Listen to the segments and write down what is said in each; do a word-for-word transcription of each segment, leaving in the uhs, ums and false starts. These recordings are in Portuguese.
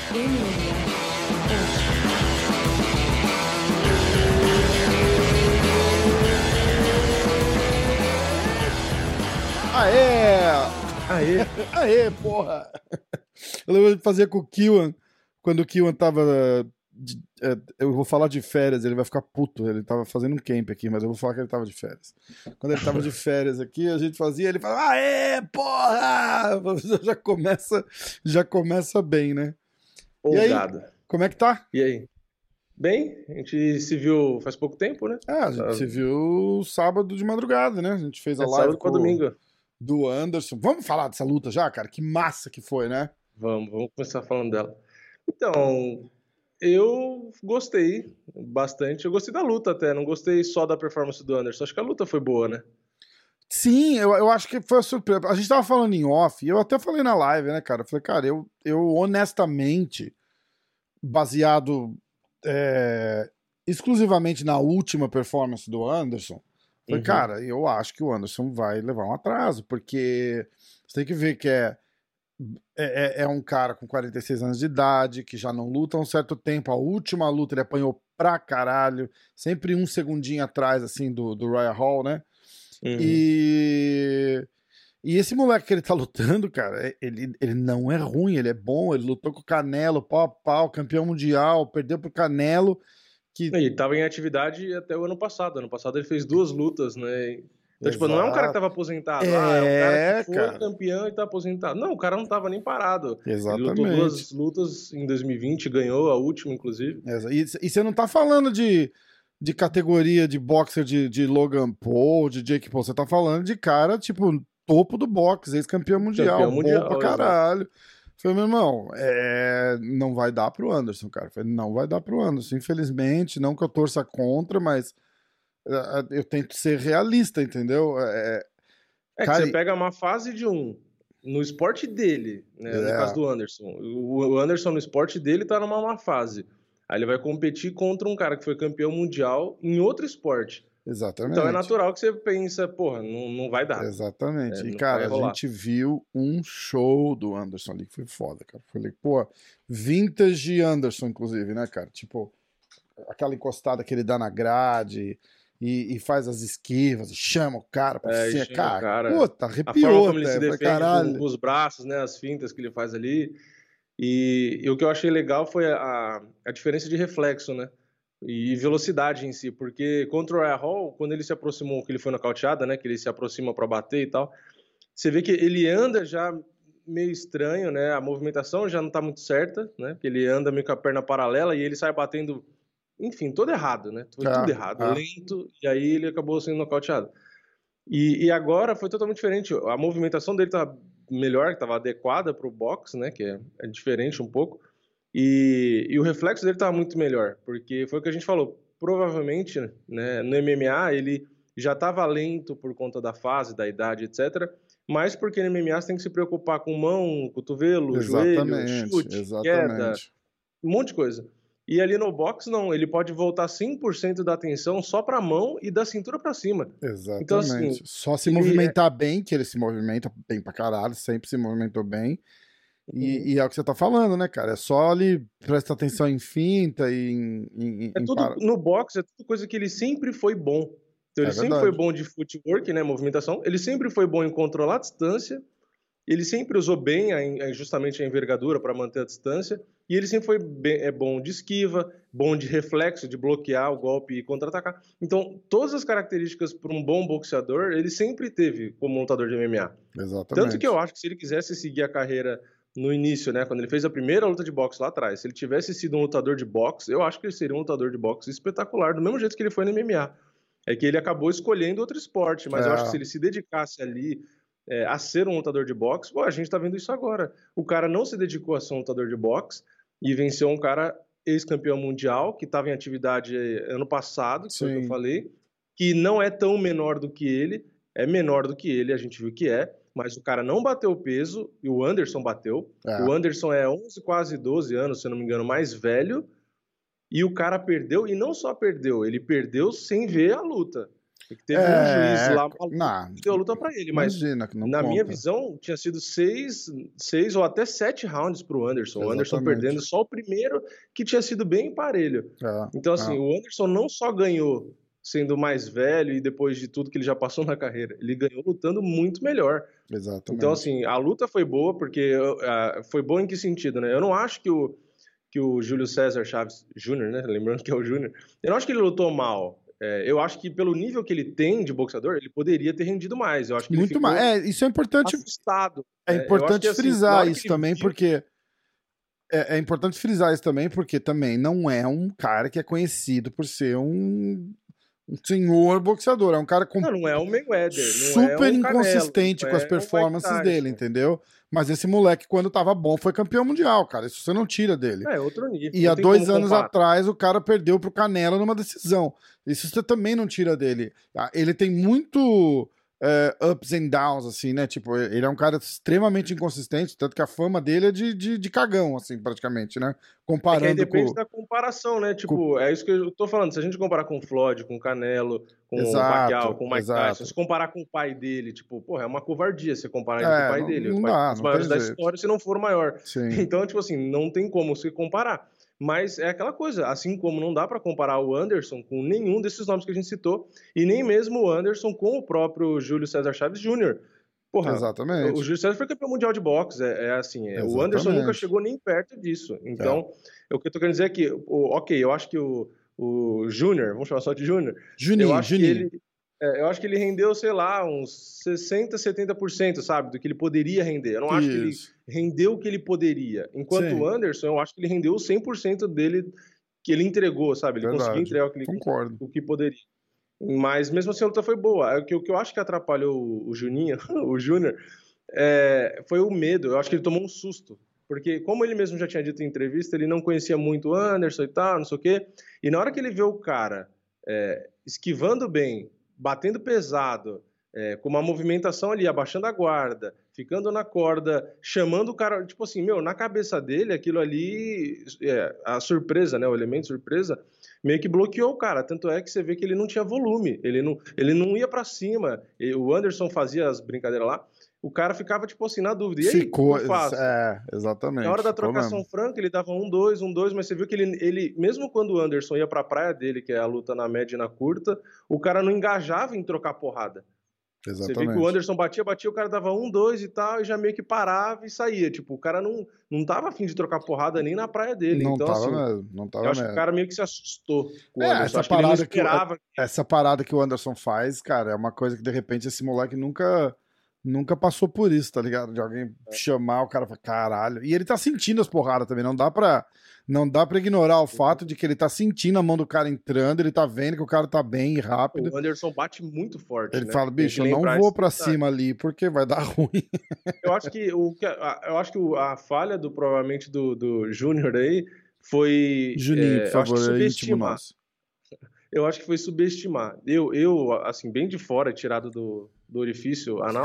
Aê! Aê! Aê, porra! Eu lembro de fazer com o Kiwan, quando o Kiwan tava... De, é, eu vou falar de férias, ele vai ficar puto. Ele tava fazendo um camp aqui, mas eu vou falar que ele tava de férias. Quando ele tava de férias aqui, a gente fazia, ele falava, aê, porra! Já começa, já começa bem, né? Obrigado. E aí, como é que tá? E aí? Bem, a gente se viu faz pouco tempo, né? Ah, a gente ah, se viu sábado de madrugada, né? A gente fez a é live sábado com domingo. Do Anderson. Vamos falar dessa luta já, cara? Que massa que foi, né? Vamos, vamos começar falando dela. Então, eu gostei bastante. Eu gostei da luta até, não gostei só da performance do Anderson. Acho que a luta foi boa, né? Sim, eu, eu acho que foi a surpresa. A gente tava falando em off, e eu até falei na live, né, cara? Eu falei, cara, eu, eu honestamente, baseado é, exclusivamente na última performance do Anderson, falei, uhum. cara, eu acho que o Anderson vai levar um atraso, porque você tem que ver que é, é, é um cara com quarenta e seis anos de idade, que já não luta há um certo tempo. A última luta ele apanhou pra caralho, sempre um segundinho atrás, assim, do, do Royal Hall, né? Uhum. E... e esse moleque que ele tá lutando, cara, ele, ele não é ruim, ele é bom, ele lutou com o Canelo, pau a pau, campeão mundial, perdeu pro Canelo. Que... Ele tava em atividade até o ano passado. Ano passado ele fez duas lutas, né? Então, tipo, não é um cara que tava aposentado. É, ah, é um cara que foi cara. campeão e tá aposentado. Não, o cara não tava nem parado. Exatamente. Ele lutou duas lutas em dois mil e vinte, ganhou a última, inclusive. E, e você não tá falando de, de categoria de boxer de, de Logan Paul, de Jake Paul. Você tá falando de cara, tipo, topo do boxe, ex-campeão mundial, Campeão bom mundial, pra caralho. Exato. Falei, meu irmão, é... não vai dar pro Anderson, cara. Falei, não vai dar pro Anderson, infelizmente. Não que eu torça contra, mas eu tento ser realista, entendeu? É, é cara... que você pega uma fase de um no esporte dele, né? É. No caso do Anderson. O Anderson, no esporte dele, tá numa má fase. Aí ele vai competir contra um cara que foi campeão mundial em outro esporte. Exatamente. Então é natural que você pensa, porra, não, não vai dar. Exatamente. É, e, cara, a gente viu um show do Anderson ali que foi foda, cara. Falei, pô, vintage Anderson, inclusive, né, cara? Tipo, aquela encostada que ele dá na grade e, e faz as esquivas, e chama o cara pra é, cima. Cara, cara, puta, arrepiou. A forma como ele se até, defende com, com os braços, né, as fintas que ele faz ali. E, e o que eu achei legal foi a, a diferença de reflexo, né? E velocidade em si, porque contra o Royal Hall, quando ele se aproximou, que ele foi nocauteado, né, que ele se aproxima para bater e tal, você vê que ele anda já meio estranho, né, a movimentação já não tá muito certa, né, que ele anda meio com a perna paralela e ele sai batendo, enfim, todo errado, né, foi ah, tudo errado, ah. lento, e aí ele acabou sendo nocauteado. E, e agora foi totalmente diferente, a movimentação dele tá melhor, que tava adequada pro boxe, né, que é, é diferente um pouco. E, e o reflexo dele estava muito melhor, porque foi o que a gente falou, provavelmente, né, no M M A ele já estava lento por conta da fase, da idade, etcétera, mas porque no M M A você tem que se preocupar com mão, cotovelo, exatamente, joelho, chute, exatamente. queda, um monte de coisa. E ali no boxe, não, ele pode voltar cem por cento da atenção só para a mão e da cintura para cima. Exatamente. Então, assim, só se movimentar é... bem, que ele se movimenta bem pra caralho, sempre se movimentou bem. E, uhum. e é o que você tá falando, né, cara? É só ele prestar atenção em finta e em... em é em tudo, para... No boxe, é tudo coisa que ele sempre foi bom. Então, ele é sempre foi bom de footwork, né, movimentação. Ele sempre foi bom em controlar a distância. Ele sempre usou bem a, justamente a envergadura para manter a distância. E ele sempre foi bem, é bom de esquiva, bom de reflexo, de bloquear o golpe e contra-atacar. Então, todas as características para um bom boxeador, ele sempre teve como lutador de M M A. Exatamente. Tanto que eu acho que se ele quisesse seguir a carreira no início, né, quando ele fez a primeira luta de boxe lá atrás, se ele tivesse sido um lutador de boxe, eu acho que ele seria um lutador de boxe espetacular, do mesmo jeito que ele foi no M M A. É que ele acabou escolhendo outro esporte, mas é. eu acho que se ele se dedicasse ali é, a ser um lutador de boxe, pô, a gente tá vendo isso agora. O cara não se dedicou a ser um lutador de boxe e venceu um cara ex-campeão mundial, que estava em atividade ano passado, que foi o que eu falei, que não é tão menor do que ele, é menor do que ele, a gente viu que é, mas o cara não bateu o peso, e o Anderson bateu. É. O Anderson é onze, quase doze anos, se eu não me engano, mais velho, e o cara perdeu, e não só perdeu, ele perdeu sem ver a luta. Teve É, um juiz lá maluco não, que deu a luta pra ele, mas imagina que não na minha conta. visão tinha sido seis, seis ou até sete rounds pro Anderson. O Anderson Exatamente. perdendo só o primeiro, que tinha sido bem parelho. É, Então, assim, é. o Anderson não só ganhou sendo mais velho e depois de tudo que ele já passou na carreira, ele ganhou lutando muito melhor. Exatamente. Então, assim, a luta foi boa, porque uh, foi boa em que sentido, né? Eu não acho que o, que o Júlio César Chaves Júnior, né? Lembrando que é o Júnior, eu não acho que ele lutou mal. É, eu acho que pelo nível que ele tem de boxeador, ele poderia ter rendido mais. Eu acho que Muito ele ficou mais. É, isso é importante. assustado. É né? importante que, assim, frisar isso que também, viu... porque. É, é importante frisar isso também, porque também não é um cara que é conhecido por ser um, um senhor boxeador. É um cara com Não, não é o Mayweather, super não é o inconsistente Canelo, com as é performances dele, entendeu? Mas esse moleque, quando tava bom, foi campeão mundial, cara. Isso você não tira dele. É, outro nível. E há dois anos atrás o cara perdeu pro Canelo numa decisão. Isso você também não tira dele. Ele tem muito é, ups and downs, assim, né? Tipo, ele é um cara extremamente inconsistente, tanto que a fama dele é de, de, de cagão, assim, praticamente, né? Comparando é que aí depende com... da comparação, né? Tipo, com... é isso que eu tô falando. Se a gente comparar com o Floyd, com o Canelo, com exato, o Pacquiao, com o Mike exato. Tyson, se comparar com o pai dele, tipo, porra, é uma covardia você comparar ele é, com o pai não, dele. Não o pai dá, dos não maiores tem da jeito. história, se não for o maior. Sim. Então, tipo assim, não tem como se comparar. Mas é aquela coisa, assim como não dá pra comparar o Anderson com nenhum desses nomes que a gente citou, e nem mesmo o Anderson com o próprio Júlio César Chaves Júnior Porra, Exatamente. o Júlio César foi campeão mundial de boxe, é, é assim, é, o Anderson nunca chegou nem perto disso. Então, é. o que eu tô querendo dizer é que, o, ok, eu acho que o, o Júnior, vamos chamar só de Júnior, Juninho, eu acho Juninho. que ele, é, eu acho que ele rendeu, sei lá, uns sessenta, setenta por cento, sabe, do que ele poderia render. Eu não acho Isso. que ele rendeu o que ele poderia. Enquanto Sim. o Anderson, eu acho que ele rendeu cem por cento dele que ele entregou, sabe? Ele Verdade. conseguiu entregar o que, ele, Concordo. o que poderia. Mas mesmo assim a luta foi boa. O que, o que eu acho que atrapalhou o Juninho, o Júnior, é, foi o medo. Eu acho que ele tomou um susto. Porque, como ele mesmo já tinha dito em entrevista, ele não conhecia muito o Anderson e tal, não sei o quê. E na hora que ele vê o cara é, esquivando bem, batendo pesado, é, com uma movimentação ali, abaixando a guarda, ficando na corda, chamando o cara, tipo assim, meu, na cabeça dele, aquilo ali, é, a surpresa, né, o elemento surpresa, meio que bloqueou o cara, tanto é que você vê que ele não tinha volume, ele não, ele não ia pra cima, e o Anderson fazia as brincadeiras lá, o cara ficava, tipo assim, na dúvida, e aí, Ficou, o que eu faço? É, exatamente. Na hora da trocação franca, ele dava um, dois, um, dois, mas você viu que ele, ele, mesmo quando o Anderson ia pra praia dele, que é a luta na média e na curta, o cara não engajava em trocar porrada. Exatamente. Você vê que o Anderson batia, batia, o cara dava um, dois e tal, e já meio que parava e saía. Tipo, o cara não, não tava afim de trocar porrada nem na praia dele. Não então, tava assim, mesmo, não tava eu acho mesmo. que o cara meio que se assustou com o é, Anderson. Essa acho parada que ele não esperava. Que o, essa parada que o Anderson faz, cara, é uma coisa que de repente esse moleque nunca, nunca passou por isso, tá ligado? De alguém é. chamar o cara e falar, caralho. E ele tá sentindo as porradas também, não dá pra... Não dá pra ignorar o fato de que ele tá sentindo a mão do cara entrando, ele tá vendo que o cara tá bem rápido. O Anderson bate muito forte, Ele né? fala, bicho, eu não vou pra cima ali porque vai dar ruim. Eu acho que, o, eu acho que a falha do, provavelmente, do, do Júnior aí foi... Juninho, é, por favor, eu acho que é íntimo nosso. Eu acho que foi subestimar. Eu, eu assim, bem de fora, tirado do, do orifício anal.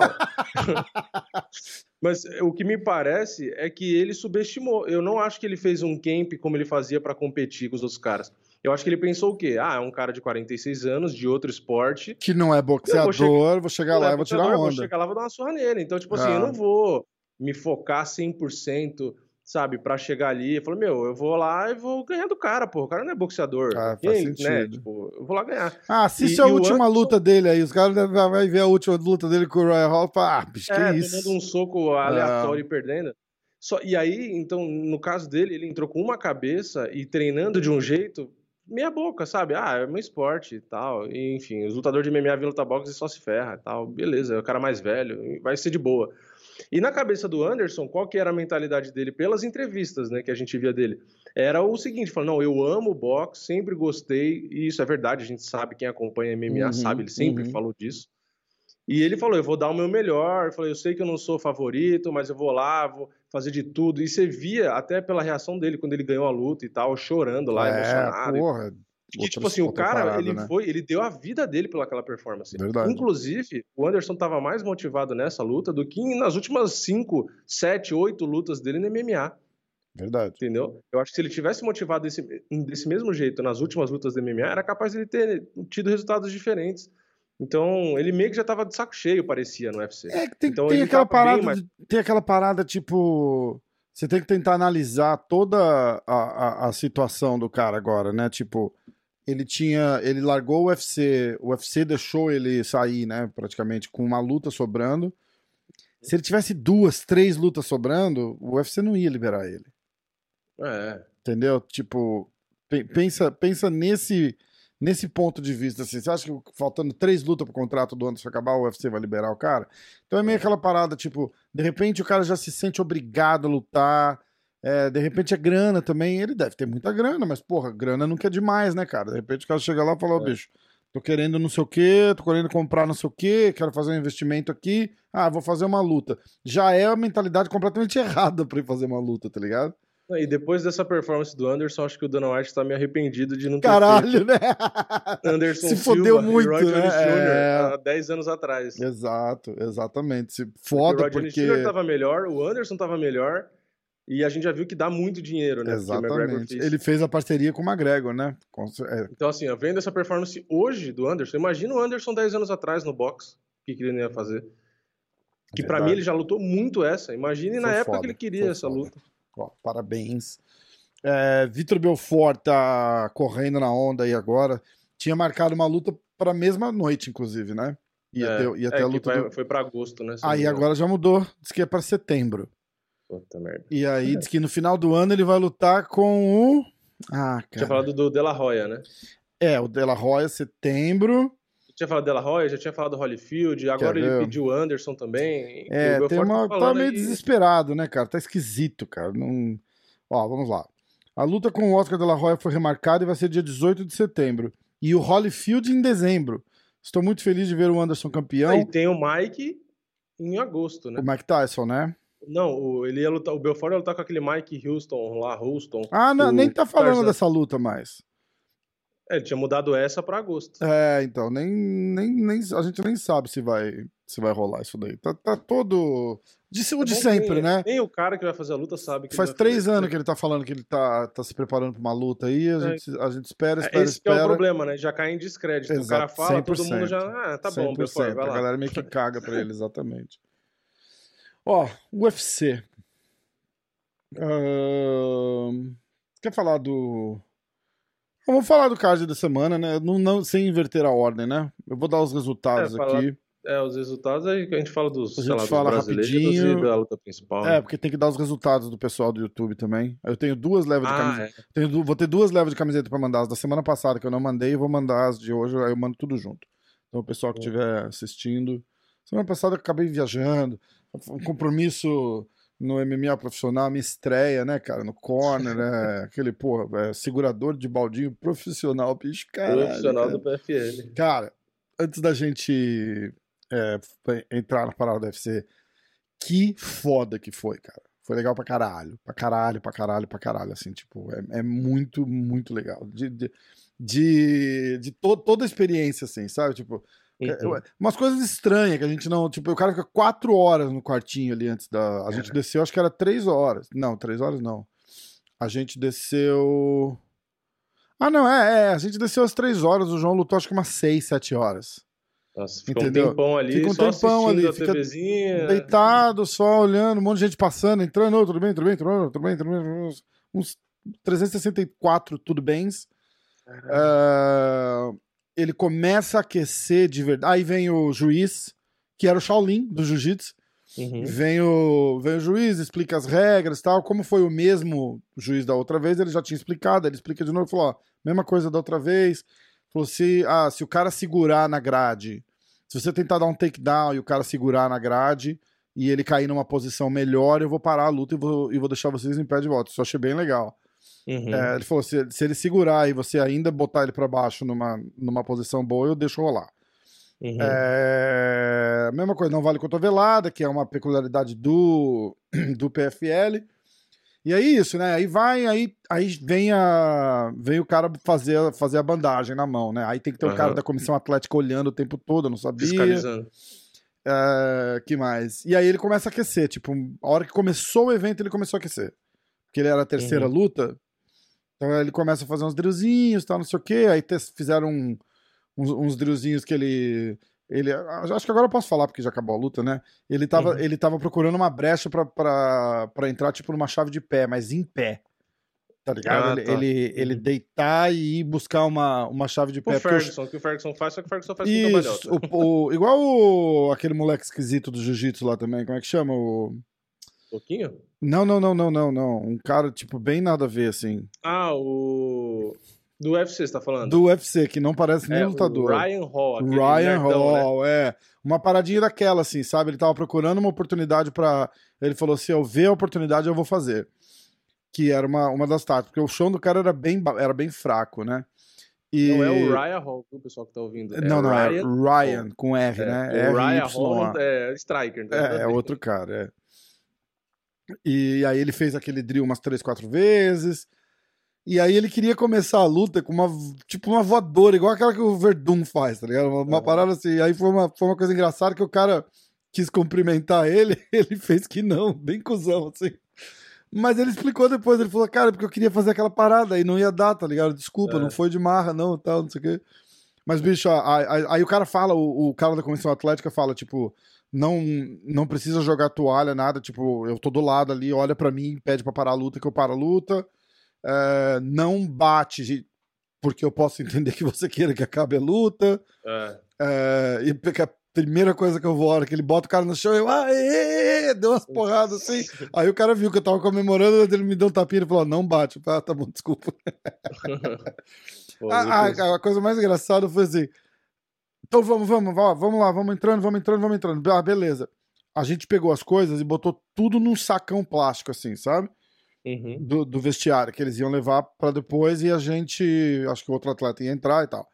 Mas o que me parece é que ele subestimou. Eu não acho que ele fez um camp como ele fazia para competir com os outros caras. Eu acho que ele pensou o quê? Ah, é um cara de quarenta e seis anos, de outro esporte. Que não é boxeador, vou chegar, vou chegar lá é e vou tirar onda. Vou chegar lá e vou dar uma surra nele. Então, tipo assim, ah. eu não vou me focar cem por cento... sabe, pra chegar ali, eu falo, meu, eu vou lá e vou ganhar do cara, pô, o cara não é boxeador. Ah, Quem, faz sentido. Né? Tipo, eu vou lá ganhar. Ah, assiste e, a e última Anderson... luta dele aí, os caras vão ver a última luta dele com o Roy Hall e falam, ah, bicho, é, que isso? tomando um soco aleatório e perdendo. Só, e aí, então, no caso dele, ele entrou com uma cabeça e treinando de um jeito, meia boca, sabe? Ah, é meu esporte e tal, e, enfim, os lutadores de M M A vêm lutar boxe e só se ferra e tal, beleza, é o cara mais velho, vai ser de boa. E na cabeça do Anderson, qual que era a mentalidade dele pelas entrevistas, né, que a gente via dele? Era o seguinte, falando, não, eu amo boxe, sempre gostei, e isso é verdade, a gente sabe, quem acompanha M M A uhum, sabe, ele sempre uhum. falou disso. E ele falou, eu vou dar o meu melhor, eu, falei, eu sei que eu não sou favorito, mas eu vou lá, vou fazer de tudo. E você via até pela reação dele, quando ele ganhou a luta e tal, chorando lá, é, emocionado. Porra. Que, tipo assim, o cara, parada, ele né? foi, ele deu a vida dele pelaquela performance. Verdade. Inclusive, o Anderson estava mais motivado nessa luta do que nas últimas cinco, sete, oito lutas dele no M M A. Verdade. Entendeu? Eu acho que se ele tivesse motivado desse, desse mesmo jeito nas últimas lutas do M M A, era capaz de ele ter tido resultados diferentes. Então, ele meio que já tava de saco cheio, parecia, no U F C. É que tem, então, tem ele aquela tava bem parada, mais... de- tem aquela parada, tipo, você tem que tentar analisar toda a, a, a situação do cara agora, né? Tipo, ele tinha, ele largou o U F C, o U F C deixou ele sair, né? Praticamente com uma luta sobrando. Se ele tivesse duas, três lutas sobrando, o U F C não ia liberar ele. É, Entendeu? Tipo, pe- pensa, pensa nesse, nesse ponto de vista, assim. Você acha que faltando três lutas pro contrato do Anderson acabar, o U F C vai liberar o cara? Então é meio aquela parada, tipo, de repente o cara já se sente obrigado a lutar. É, de repente é grana também. Ele deve ter muita grana, mas, porra, grana nunca é demais, né, cara? De repente o cara chega lá e fala, ó, é. bicho, tô querendo não sei o quê, tô querendo comprar não sei o quê, quero fazer um investimento aqui. Ah, vou fazer uma luta. Já é a mentalidade completamente errada pra ir fazer uma luta, tá ligado? E depois dessa performance do Anderson, acho que o Dana White tá meio arrependido de não ter Caralho, feito né? Anderson Se fodeu Silva e muito, Roy né? Jones Júnior É... há dez anos atrás. Exato, exatamente. Se Porque o foda Roy Jones Júnior porque... tava melhor, o Anderson tava melhor, e a gente já viu que dá muito dinheiro, né? Porque o McGregor Exatamente. fez. Ele fez a parceria com o McGregor, né? Com... É, Então, assim, ó, vendo essa performance hoje do Anderson, imagina o Anderson dez anos atrás no boxe, o que, que ele ia fazer. Que pra mim ele verdade. já lutou muito essa. Imagine na Foi época que foda, ele queria foi essa foda. luta. Ó, parabéns. É, Vitor Belfort tá correndo na onda aí agora. Tinha marcado uma luta pra mesma noite, inclusive, né? Ia ter, É, ia ter é a que luta vai- do... foi pra agosto, né? Se eu não Aí me engano. agora já mudou. Diz que é pra setembro. Puta merda. E aí diz que no final do ano ele vai lutar com o... Ah, Tinha cara. falado do De La Hoya, né? É, o De La Hoya, setembro. Tinha falado do De La Hoya, já tinha falado do Holyfield, agora ele ver? pediu o Anderson também. Que o É, tem Belfort tá uma. Tá falando meio aí. desesperado, né, cara? Tá esquisito, cara. Não... Ó, vamos lá. A luta com o Oscar de la Hoya foi remarcada e vai ser dia dezoito de setembro. E o Holyfield em dezembro. Estou muito feliz de ver o Anderson campeão. Aí tem o Mike em agosto, né? O Mike Tyson, né? Não, o, ele ia lutar, o Belfort ia lutar com aquele Mike Houston lá, Houston. Ah, não, o nem tá falando Tarzan. dessa luta mais. É, ele tinha mudado essa pra agosto. É, então, nem, nem, nem, a gente nem sabe se vai, se vai rolar isso daí. Tá, tá todo. De, o É de bom que sempre, nem, né? nem o cara que vai fazer a luta sabe que Faz ele vai três fazer. anos que ele tá falando que ele tá, tá se preparando pra uma luta aí. A, É. gente, a gente espera, É, espera, Esse que é o espera. problema, né? Já cai em descrédito. O cara Exato, fala, cem por todo cento. mundo já. Ah, tá bom, Belfort, vai A lá. galera meio que caga pra ele, exatamente. Ó, U F C. Ahn, Quer falar do. Vamos falar do card da semana, né? Não, não, sem inverter a ordem, né? Eu vou dar os resultados É, falar- aqui. É, os resultados aí que a gente fala dos, A sei lá, gente dos fala brasileiros rapidinho. e da luta principal. É, né? porque tem que dar os resultados do pessoal do YouTube também. Eu tenho duas levas de Ah, camiseta. é. Tenho du- vou ter duas levas de camiseta pra mandar. As da semana passada que eu não mandei, eu vou mandar as de hoje, aí eu mando tudo junto. Então o pessoal que Hum. estiver assistindo. Semana passada eu acabei viajando. Um compromisso no M M A profissional, minha estreia, né, cara? No corner, né? Aquele, porra, é, segurador de baldinho profissional, bicho, caralho. Profissional cara. do P F L. Cara, antes da gente é, entrar na parada do U F C, que foda que foi, cara. Foi legal pra caralho. Pra caralho, pra caralho, pra caralho. Assim, tipo, é, é muito, muito legal. De, de, de, de to, toda a experiência, assim, sabe? Tipo, Uhum. umas coisas estranhas que a gente não. Tipo, o cara fica quatro horas no quartinho ali antes da. A gente desceu, acho que era três horas. Não, três horas não. A gente desceu. Ah, não, é, é. A gente desceu às três horas. O João lutou, acho que umas seis, sete horas. Nossa, fica Entendeu? um tempão ali, Fica um só tempão assistindo ali, a fica TVzinha. deitado, só olhando, um monte de gente passando, entrando, oh, tudo bem, tudo bem, tudo bem, tudo bem, tudo bem, uns trezentos e sessenta e quatro tudo bens. Uh, ele começa a aquecer de verdade. Aí vem o juiz, que era o Shaolin do Jiu-Jitsu. Uhum. Vem, o, vem o juiz, explica as regras e tal. Como foi o mesmo juiz da outra vez, ele já tinha explicado. Ele explica de novo, falou: ó, mesma coisa da outra vez. Falou: se, ah, se o cara segurar na grade, se você tentar dar um takedown e o cara segurar na grade e ele cair numa posição melhor, eu vou parar a luta e vou, e vou deixar vocês em pé de volta. Isso eu achei bem legal. Uhum. É, ele falou: se, se ele segurar e você ainda botar ele pra baixo numa, numa posição boa, eu deixo rolar. Uhum. É, mesma coisa, não vale cotovelada, que é uma peculiaridade do, do P F L. E aí isso, né? Aí vai, aí, aí vem, a, vem o cara fazer, fazer a bandagem na mão, né? Aí tem que ter o Uhum. cara da comissão atlética olhando o tempo todo, eu não sabia. Fiscalizando. É, que mais? E aí ele começa a aquecer, tipo, a hora que começou o evento ele começou a aquecer. Porque ele era a terceira Uhum. luta, então ele começa a fazer uns drillzinhos, tal, não sei o quê, aí te, fizeram um, uns, uns drillzinhos que ele... Ele, acho que agora eu posso falar, porque já acabou a luta, né? Ele tava, uhum. ele tava procurando uma brecha pra, pra, pra entrar, tipo, numa chave de pé, mas em pé. Tá ligado? Ah, ele, tá. ele, uhum. ele deitar e ir buscar uma, uma chave de pé. O Ferguson, o que o Ferguson faz, só que o Ferguson faz Isso, com cambalhota. O, o, igual o, aquele moleque esquisito do jiu-jitsu lá também, como é que chama? O... Pouquinho? Não, não, não, não, não, não. Um cara, tipo, bem nada a ver, assim. Ah, o... Do U F C, você tá falando? Do U F C, que não parece nem é, lutador. O Ryan Hall. Aquele Ryan nerdão, Hall, né? é. Uma paradinha daquela, assim, sabe? Ele tava procurando uma oportunidade pra... Ele falou, se eu ver a oportunidade, eu vou fazer. Que era uma, uma das táticas. Porque o chão do cara era bem, era bem fraco, né? E... Não é o Ryan Hall, o pessoal que tá ouvindo. É não, não, Ryan é Ryan, Hall. com R, é, né? O R Ryan Y Hall é striker. Né? É, é outro cara, é. E aí ele fez aquele drill umas três, quatro vezes... E aí ele queria começar a luta com uma, tipo, uma voadora, igual aquela que o Verdun faz, tá ligado? Uma, uma uhum. parada assim. Aí foi uma, foi uma coisa engraçada que o cara quis cumprimentar ele, ele fez que não, bem cuzão, assim. Mas ele explicou depois, ele falou, cara, porque eu queria fazer aquela parada e não ia dar, tá ligado? Desculpa, é. não foi de marra, não, tal, não sei o quê. Mas, bicho, aí, aí, aí o cara fala, o, o cara da Comissão Atlética fala, tipo, não, não precisa jogar toalha, nada, tipo, eu tô do lado ali, olha pra mim, pede pra parar a luta, que eu paro a luta. Uh, não bate, porque eu posso entender que você queira que acabe a luta. É. Uh, e porque a primeira coisa que eu vou, a hora que ele bota o cara no chão, eu aê, deu umas porradas assim. Aí o cara viu que eu tava comemorando, ele me deu um tapinha e falou: não bate. Eu falei, ah, tá bom, desculpa. Pô, a, a, a coisa mais engraçada foi assim: então vamos, vamos, vamos lá, vamos entrando, vamos entrando, vamos entrando. Ah, beleza. A gente pegou as coisas e botou tudo num sacão plástico, assim, sabe? Uhum. Do, do vestiário, que eles iam levar pra depois e a gente, acho que o outro atleta ia entrar e tal.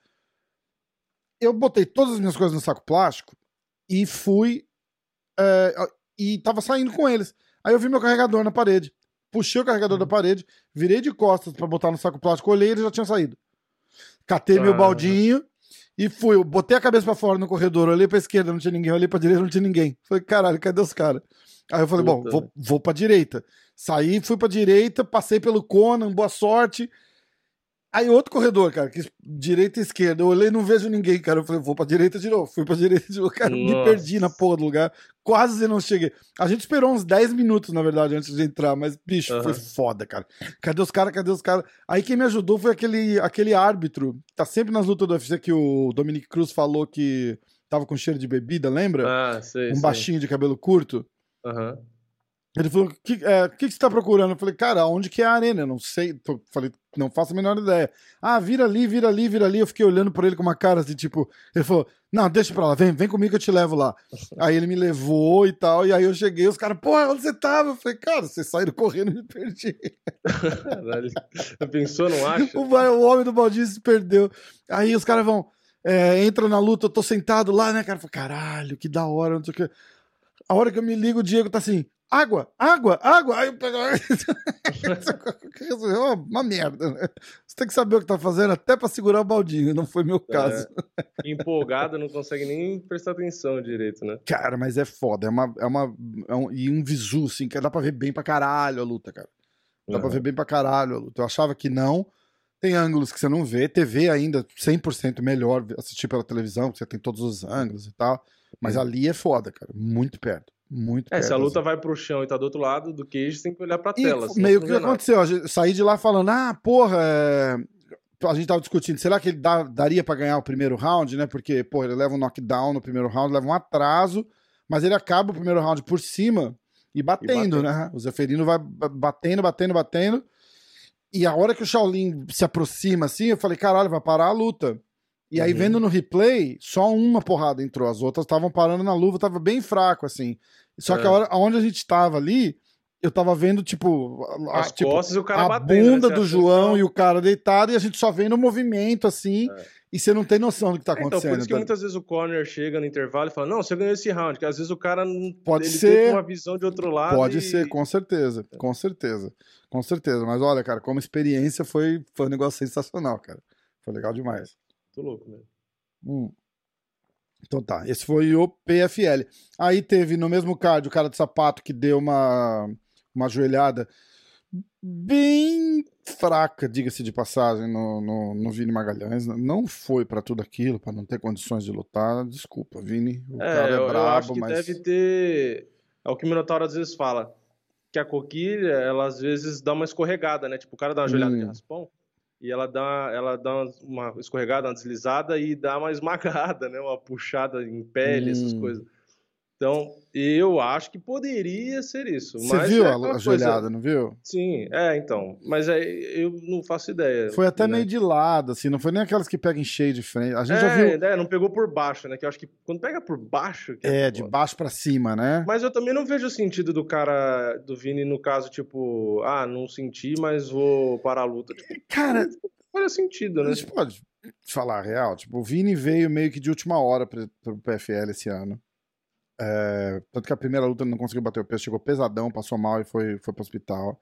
Eu botei todas as minhas coisas no saco plástico e fui é, e tava saindo com eles. Aí eu vi meu carregador na parede, puxei o carregador uhum. da parede, virei de costas pra botar no saco plástico, olhei e ele já tinha saído. Catei ah. meu baldinho e fui, eu botei a cabeça pra fora no corredor, olhei pra esquerda, não tinha ninguém, olhei pra direita, não tinha ninguém. Falei, caralho, cadê os caras? Aí eu falei, Puta, bom, vou, vou pra direita. Saí, fui pra direita, passei pelo Conan, boa sorte. Aí outro corredor, cara, que direita e esquerda. Eu olhei e não vejo ninguém, cara. Eu falei, vou pra direita de novo. Fui pra direita de novo. Cara, Nossa. me perdi na porra do lugar. Quase não cheguei. A gente esperou uns dez minutos, na verdade, antes de entrar. Mas, bicho, uhum. foi foda, cara. Cadê os caras? Cadê os caras? Aí quem me ajudou foi aquele, aquele árbitro. Tá sempre nas lutas do U F C que o Dominic Cruz falou que tava com cheiro de bebida, lembra? Ah, sei, Um sei. baixinho de cabelo curto. Aham. Uhum. Ele falou, o que, é, que, que você tá procurando? Eu falei, cara, onde que é a arena? Eu não sei. Tô, falei, não faço a menor ideia. Ah, vira ali, vira ali, vira ali. Eu fiquei olhando por ele com uma cara assim, tipo... Ele falou, não, deixa pra lá, vem, vem comigo que eu te levo lá. Aí ele me levou e tal, e aí eu cheguei, os caras, porra, onde você tava? Eu falei, cara, vocês saíram correndo e me perdi. Caralho, pensou, não acha? O, o homem do baldinho se perdeu. Aí os caras vão, é, entra na luta, eu tô sentado lá, né, cara? Eu falei, caralho, que da hora, não sei o que. A hora que eu me ligo, o Diego tá assim... Água, água, água. Aí eu pego. Uma merda, né? Você tem que saber o que tá fazendo até pra segurar o baldinho. Não foi meu caso. É, empolgado, não consegue nem prestar atenção direito, né? Cara, mas é foda. É uma. É uma é um, e um visu, assim, que dá pra ver bem pra caralho a luta, cara. Dá uhum. pra ver bem pra caralho a luta. Eu achava que não. Tem ângulos que você não vê. T V ainda cem por cento melhor assistir pela televisão, porque você tem todos os ângulos e tal. Mas uhum. ali é foda, cara. Muito perto. Muito é, perto, se a luta assim. vai pro chão e tá do outro lado do cage, você tem que olhar pra e tela. Meio que aconteceu, eu saí de lá falando, ah, porra, é... a gente tava discutindo, será que ele dá, daria pra ganhar o primeiro round, né? Porque, porra, ele leva um knockdown no primeiro round, leva um atraso, mas ele acaba o primeiro round por cima e batendo, e batendo. né? O Zeferino vai batendo, batendo, batendo. E a hora que o Shaolin se aproxima assim, eu falei, caralho, vai parar a luta. E aí, uhum. vendo no replay, só uma porrada entrou. As outras estavam parando na luva, tava bem fraco, assim. Só é. que a hora onde a gente tava ali, eu tava vendo, tipo, as a, tipo, costas e o cara a batendo, bunda né? do João não... e o cara deitado, e a gente só vendo o movimento, assim, é. e você não tem noção do que tá acontecendo. Então, por isso que tá? muitas vezes o corner chega no intervalo e fala, não, você ganhou esse round, que às vezes o cara Pode ele ser. tem uma visão de outro lado. Pode e... ser, com certeza, com certeza, com certeza. Mas olha, cara, como experiência foi, foi um negócio sensacional, cara. Foi legal demais. Tô louco, né? Hum. Então tá, esse foi o P F L. Aí teve no mesmo card o cara de sapato que deu uma, uma joelhada bem fraca, diga-se de passagem, no, no, no Vini Magalhães. Não foi pra tudo aquilo, pra não ter condições de lutar. Desculpa, Vini. O É, cara é eu, eu acho brabo, que mas. deve ter. É o que o Minotauro às vezes fala. Que a coquilha, ela às vezes dá uma escorregada, né? Tipo, o cara dá uma joelhada de Hum, raspão e ela dá, ela dá uma escorregada, uma deslizada e dá uma esmagada, né? Uma puxada em pele, essas hum. coisas. Então, eu acho que poderia ser isso, Você mas viu é a, aquela a coisa. joelhada, não viu? Sim, é, então. Mas é, eu não faço ideia, Foi até meio né? de lado, assim, não foi nem aquelas que pegam em cheio de frente. A gente já É, viu, é, não pegou por baixo, né? Que eu acho que quando pega por baixo, que é é, de foda. baixo pra cima, né? Mas eu também não vejo o sentido do cara, do Vini, no caso, tipo, ah, não senti, mas vou parar a luta. Tipo, Cara, não faz sentido, a né? gente pode falar a real. Tipo, o Vini veio meio que de última hora pro, pro P F L esse ano. É, tanto que a primeira luta ele não conseguiu bater o peso, chegou pesadão, passou mal e foi, foi pro hospital.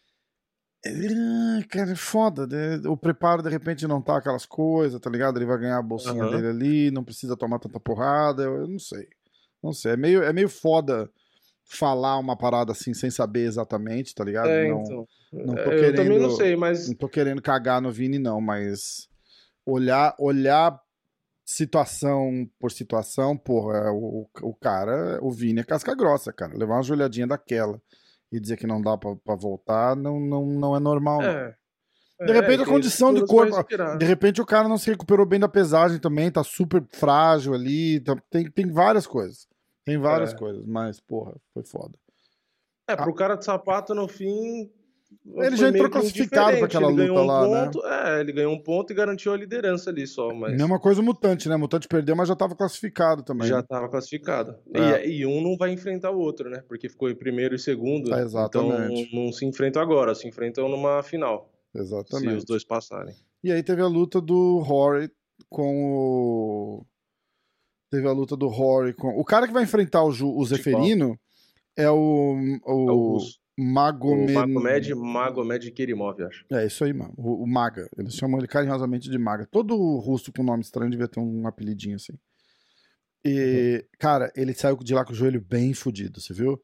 Ele, cara, é foda. Né? O preparo, de repente, não tá aquelas coisas, tá ligado? Ele vai ganhar a bolsinha Aham. dele ali, não precisa tomar tanta porrada. Eu, eu não sei. Não sei. É meio, é meio foda falar uma parada assim sem saber exatamente, tá ligado? É, Não, então. não tô É, eu também não querendo. sei, Não mas. tô querendo cagar no Vini, não, mas olhar, olhar situação por situação, porra, o, o cara, o Vini é casca grossa, cara. Levar uma joelhadinha daquela e dizer que não dá pra, pra voltar não, não, não é normal, não. É, De é, repente e a tem condição de segundos pra corpo. De respirar. repente o cara não se recuperou bem da pesagem também, tá super frágil ali. Tá- tem, tem várias coisas. Tem várias É. coisas, mas, porra, foi foda. É, Ah, pro cara de sapato, no fim, ele foi já entrou meio que classificado pra indiferente. aquela Ele ganhou luta um lá, né? ponto, é, ele ganhou um ponto e garantiu a liderança ali só, mas Mesma coisa o Mutante, né? O Mutante perdeu, mas já tava classificado também, já né? estava classificado. E, É, e um não vai enfrentar o outro, né? Porque ficou em primeiro e segundo, então exatamente. não se enfrentam agora, se enfrentam numa final, se os Exatamente. dois passarem. E aí teve a luta do Rory com o. Teve a luta do Rory com. O cara que vai enfrentar o, Ju- o Futebol. Zeferino é o. É o O russo. O Magomed. Magomed, Magomed Kerimov, acho. É isso aí, mano. O, o Maga. Eles chamam ele carinhosamente de Maga. Todo russo com nome estranho devia ter um apelidinho assim. Uhum. E, cara, ele saiu de lá com o joelho bem fudido, você viu?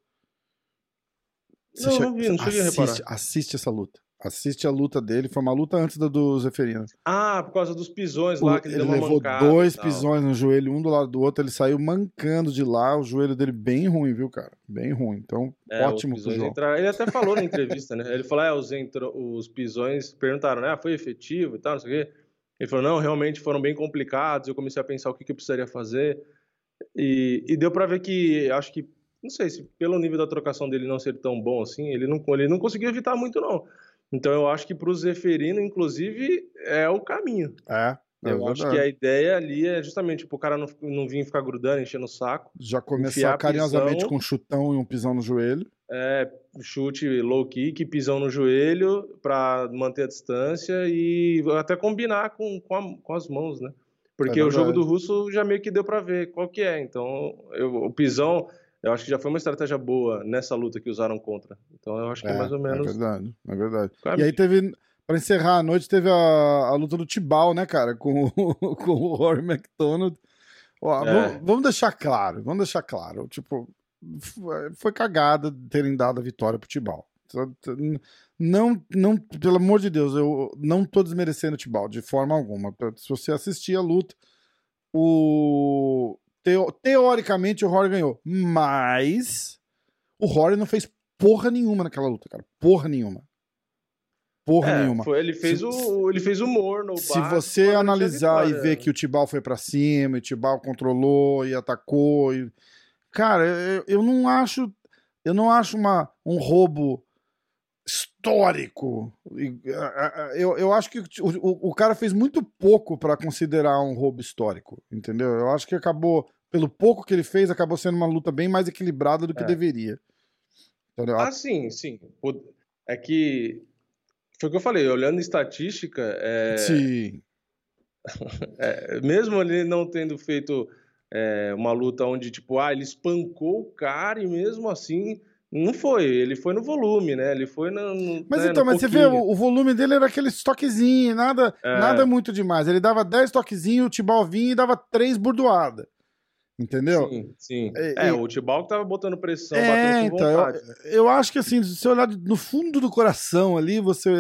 Você Não, che- não vi, não cheguei a assiste, reparar. assiste essa luta. Assiste a luta dele. Foi uma luta antes da do Zeferino. Ah, por causa dos pisões O- lá, que ele ele deu uma levou mancada e dois tal. pisões no joelho, um do lado do outro. Ele saiu mancando de lá. O joelho dele bem ruim, viu, cara? Bem ruim. Então, É, os ótimo pro pisões João. entraram. Ele até falou na entrevista, né? Ele falou, é, os, entro... os pisões perguntaram, né? Ah, foi efetivo e tal, não sei o quê. Ele falou, não, realmente foram bem complicados. Eu comecei a pensar o que, que eu precisaria fazer. E, e deu pra ver que, acho que, não sei se pelo nível da trocação dele não ser tão bom assim, ele não, ele não conseguiu evitar muito, não. Então eu acho que pro Zeferino, inclusive, é o caminho. É, é Eu acho que a verdade. ideia ali é justamente tipo, o cara não, não vir ficar grudando, enchendo o saco, Já começar enfiar carinhosamente pisão, com um chutão e um pisão no joelho. é, chute low kick, pisão no joelho para manter a distância e até combinar com, com, a- com as mãos, né? É Porque o jogo do verdade. russo já meio que deu para ver qual que é. Então, eu- o pisão, eu acho que já foi uma estratégia boa nessa luta que usaram contra. Então, eu acho que é É, mais ou é menos verdade. É verdade. o E aí caminho. teve. Pra encerrar a noite, teve a, a luta do Tibau, né, cara? Com, o- com o Rory McDonald. Ó, vamos, É, vamos deixar claro, vamos deixar claro. Tipo, foi, foi cagada terem dado a vitória pro Tibau. Não, não, pelo amor de Deus, eu não tô desmerecendo o Tibau de forma alguma. Se você assistir a luta, o teo- teoricamente o Rory ganhou, mas o Rory não fez porra nenhuma naquela luta, cara. Porra nenhuma. Porra é, nenhuma. foi, ele Se, fez o, ele fez humor no se básico você para garantir a analisar e ver vitória. que o Tibau foi pra cima, e o Tibau controlou e atacou, e... cara, eu, eu não acho, eu não acho uma, um roubo histórico. E, a- a- Eu, eu acho que o, o, o cara fez muito pouco pra considerar um roubo histórico, entendeu? Eu acho que acabou, pelo pouco que ele fez, acabou sendo uma luta bem mais equilibrada do que É. deveria. Entendeu? Ah, sim, sim. Pô, é que foi o que eu falei, olhando estatística, é, Sim. é, mesmo ele não tendo feito é, uma luta onde, tipo, ah, ele espancou o cara e mesmo assim não foi. Ele foi no volume, né? Ele foi no, no, Mas né, então, no mas você vê, pouquinho. o, o volume dele era aquele toquezinho, nada, nada É, muito demais. Ele dava dez toquezinhos, o Tibau vinha e dava três burdoadas. Entendeu? sim, sim. E- É, e- o Tibau que tava botando pressão, batendo é, com então, eu, vontade, né? eu acho que assim, se você olhar no fundo do coração ali, você,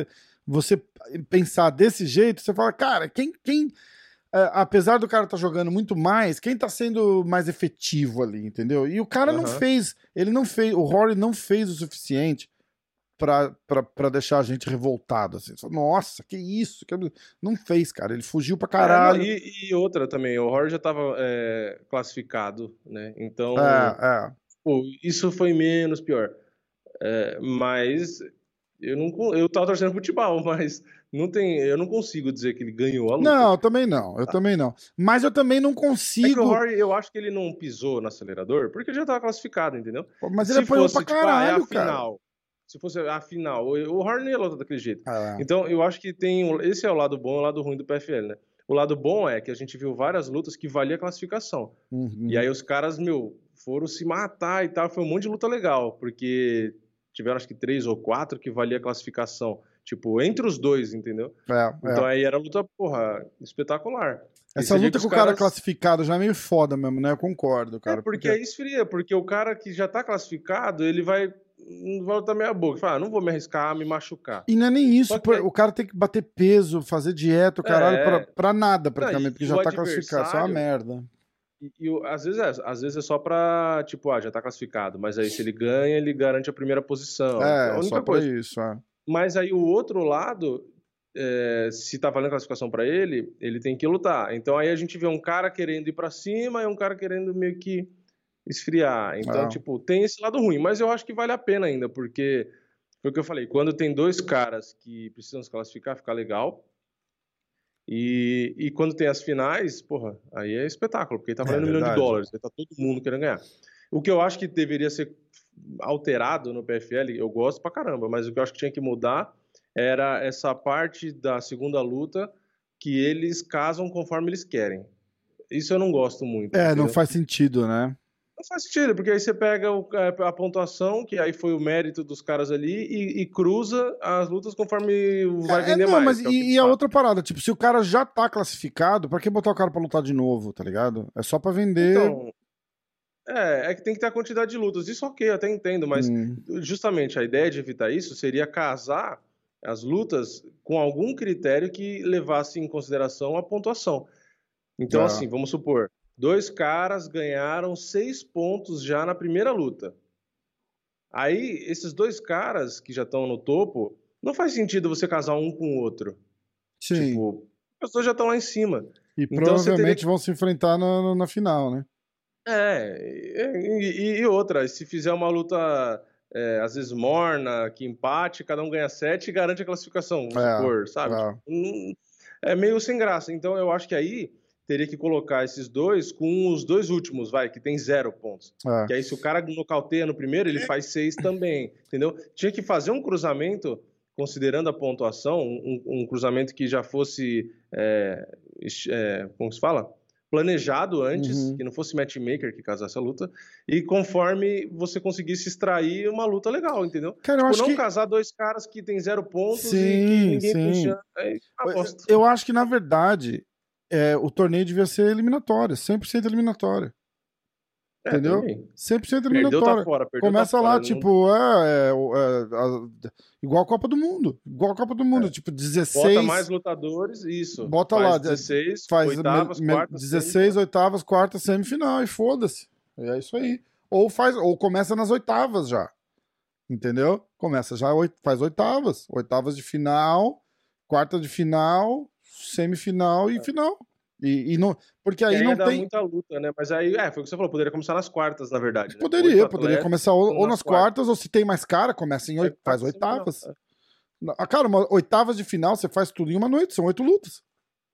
você pensar desse jeito, você fala, cara, quem... quem é, apesar do cara estar tá jogando muito mais, quem tá sendo mais efetivo ali, entendeu? E o cara uhum. não fez, ele não fez, o Rory não fez o suficiente pra, pra, pra deixar a gente revoltado, assim. Nossa, que isso? Que... Não fez, cara, ele fugiu pra caralho. É, não, e, e outra também, o Rory já tava é, classificado, né? Então, é, é. Pô, isso foi menos pior. É, mas eu não eu tava torcendo futebol, mas não tem, eu não consigo dizer que ele ganhou a luta. Não, eu também não, eu também não. Mas eu também não consigo. É que o Rory, eu acho que ele não pisou no acelerador porque ele já tava classificado, entendeu? Mas ele apanhou pra tipo, caralho, ah, é a cara. Final, se fosse a final, o Rory não ia lutar daquele jeito. Ah, é. Então, eu acho que tem, esse é o lado bom e o lado ruim do P F L, né? O lado bom é que a gente viu várias lutas que valia classificação. Uhum. E aí os caras, meu, foram se matar e tal. Foi um monte de luta legal, porque tiveram acho que três ou quatro que valia classificação. Tipo, entre os dois, entendeu? É, então é. aí era luta, porra, espetacular. Essa luta com o cara caras... classificado já é meio foda mesmo, né? Eu concordo, cara. É, porque, porque aí esfria, porque o cara que já tá classificado, ele vai... Não vai lutar meia boca. Fala, ah, não vou me arriscar a me machucar. E não é nem isso, que... o cara tem que bater peso, fazer dieta, o caralho, é... pra, pra nada, praticamente, não, porque já tá classificado. Isso é uma merda. E, e às, vezes é, às vezes é só pra, tipo, ah, já tá classificado, mas aí se ele ganha, ele garante a primeira posição. É, a única só coisa. Pra isso, é. Mas aí o outro lado, é, se tá valendo classificação pra ele, ele tem que lutar. Então aí a gente vê um cara querendo ir pra cima e um cara querendo meio que esfriar. Então, ah. tipo, tem esse lado ruim, mas eu acho que vale a pena ainda, porque foi o que eu falei, quando tem dois caras que precisam se classificar, fica legal. E, e quando tem as finais, porra, aí é espetáculo, porque tá valendo é um milhão de dólares, aí tá todo mundo querendo ganhar. O que eu acho que deveria ser alterado no P F L, eu gosto pra caramba, mas o que eu acho que tinha que mudar era essa parte da segunda luta que eles casam conforme eles querem. Isso eu não gosto muito. É, entendeu? Não faz sentido, né? Não faz sentido, porque aí você pega o, a pontuação, que aí foi o mérito dos caras ali, e, e cruza as lutas conforme vai é, vender não, mais. Mas é e, e a outra parada, tipo, se o cara já tá classificado, pra que botar o cara pra lutar de novo, tá ligado? É só pra vender. Então, é, é que tem que ter a quantidade de lutas. Isso ok, eu até entendo, mas hum. justamente a ideia de evitar isso seria casar as lutas com algum critério que levasse em consideração a pontuação. Então, é. assim, vamos supor, dois caras ganharam seis pontos já na primeira luta. Aí, esses dois caras que já estão no topo, não faz sentido você casar um com o outro. Sim. Tipo, os dois já estão lá em cima. E então, provavelmente que... vão se enfrentar na, na final, né? É, e, e outra, se fizer uma luta, é, às vezes morna, que empate, cada um ganha sete e garante a classificação, vamos é, supor, sabe? É. Tipo, é meio sem graça. Então, eu acho que aí teria que colocar esses dois com os dois últimos, vai, que tem zero pontos. É. Que aí, se o cara nocauteia no primeiro, ele faz seis também, entendeu? Tinha que fazer um cruzamento, considerando a pontuação, um, um cruzamento que já fosse, é, é, como se fala? Planejado antes, uhum. que não fosse matchmaker que casasse a luta, e conforme você conseguisse extrair uma luta legal, entendeu? Cara, eu tipo, acho não que... casar dois caras que tem zero pontos sim, e que ninguém puxa. É eu, eu acho que, na verdade, é, o torneio devia ser eliminatório, cem por cento eliminatório. É, entendeu? Também. cem por cento eliminatório. Perdeu, tá fora, perdeu, Começa tá lá, fora, tipo, não... é, é, é, é, igual a Copa do Mundo. Igual a Copa do Mundo, é. tipo, dezesseis... Bota mais lutadores, isso. Bota faz lá, dezesseis, faz oitavas, me, quartas, dezesseis, semifinal. oitavas, quartas, semifinal, e foda-se. É isso aí. Ou, faz, ou começa nas oitavas já. Entendeu? Começa já, faz oitavas. Oitavas de final, quarta de final, semifinal e é. final. E, e não, porque aí, aí não dá tem muita luta, né? Mas aí, é, foi o que você falou, poderia começar nas quartas, na verdade. Né? Poderia, poderia começar ou, ou nas quartas, quartas, ou se tem mais cara, começa em oito, é, faz oitavas. Final, é. Cara, uma, oitavas de final, você faz tudo em uma noite, são oito lutas.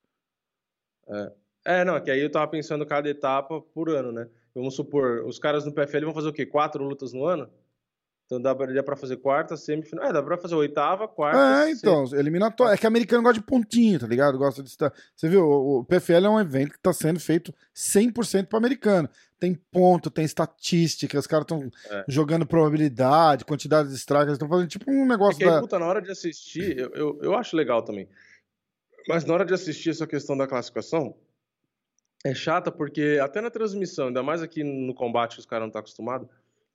É. é, não, é que aí eu tava pensando cada etapa por ano, né? Vamos supor, os caras no P F L vão fazer o quê? Quatro lutas no ano? Então dá pra, dá pra fazer quarta, semifinal. É, dá pra fazer oitava, quarta. É, então, eliminatório. É que americano gosta de pontinho, tá ligado? Gosta de estar. Você viu, o, o P F L é um evento que tá sendo feito cem por cento pro americano. Tem ponto, tem estatística, os caras estão é. jogando probabilidade, quantidade de strikes, estão fazendo tipo um negócio é que aí, da. Puta, na hora de assistir, eu, eu, eu acho legal também. Mas na hora de assistir essa questão da classificação, é chata porque até na transmissão, ainda mais aqui no combate que os caras não estão acostumados,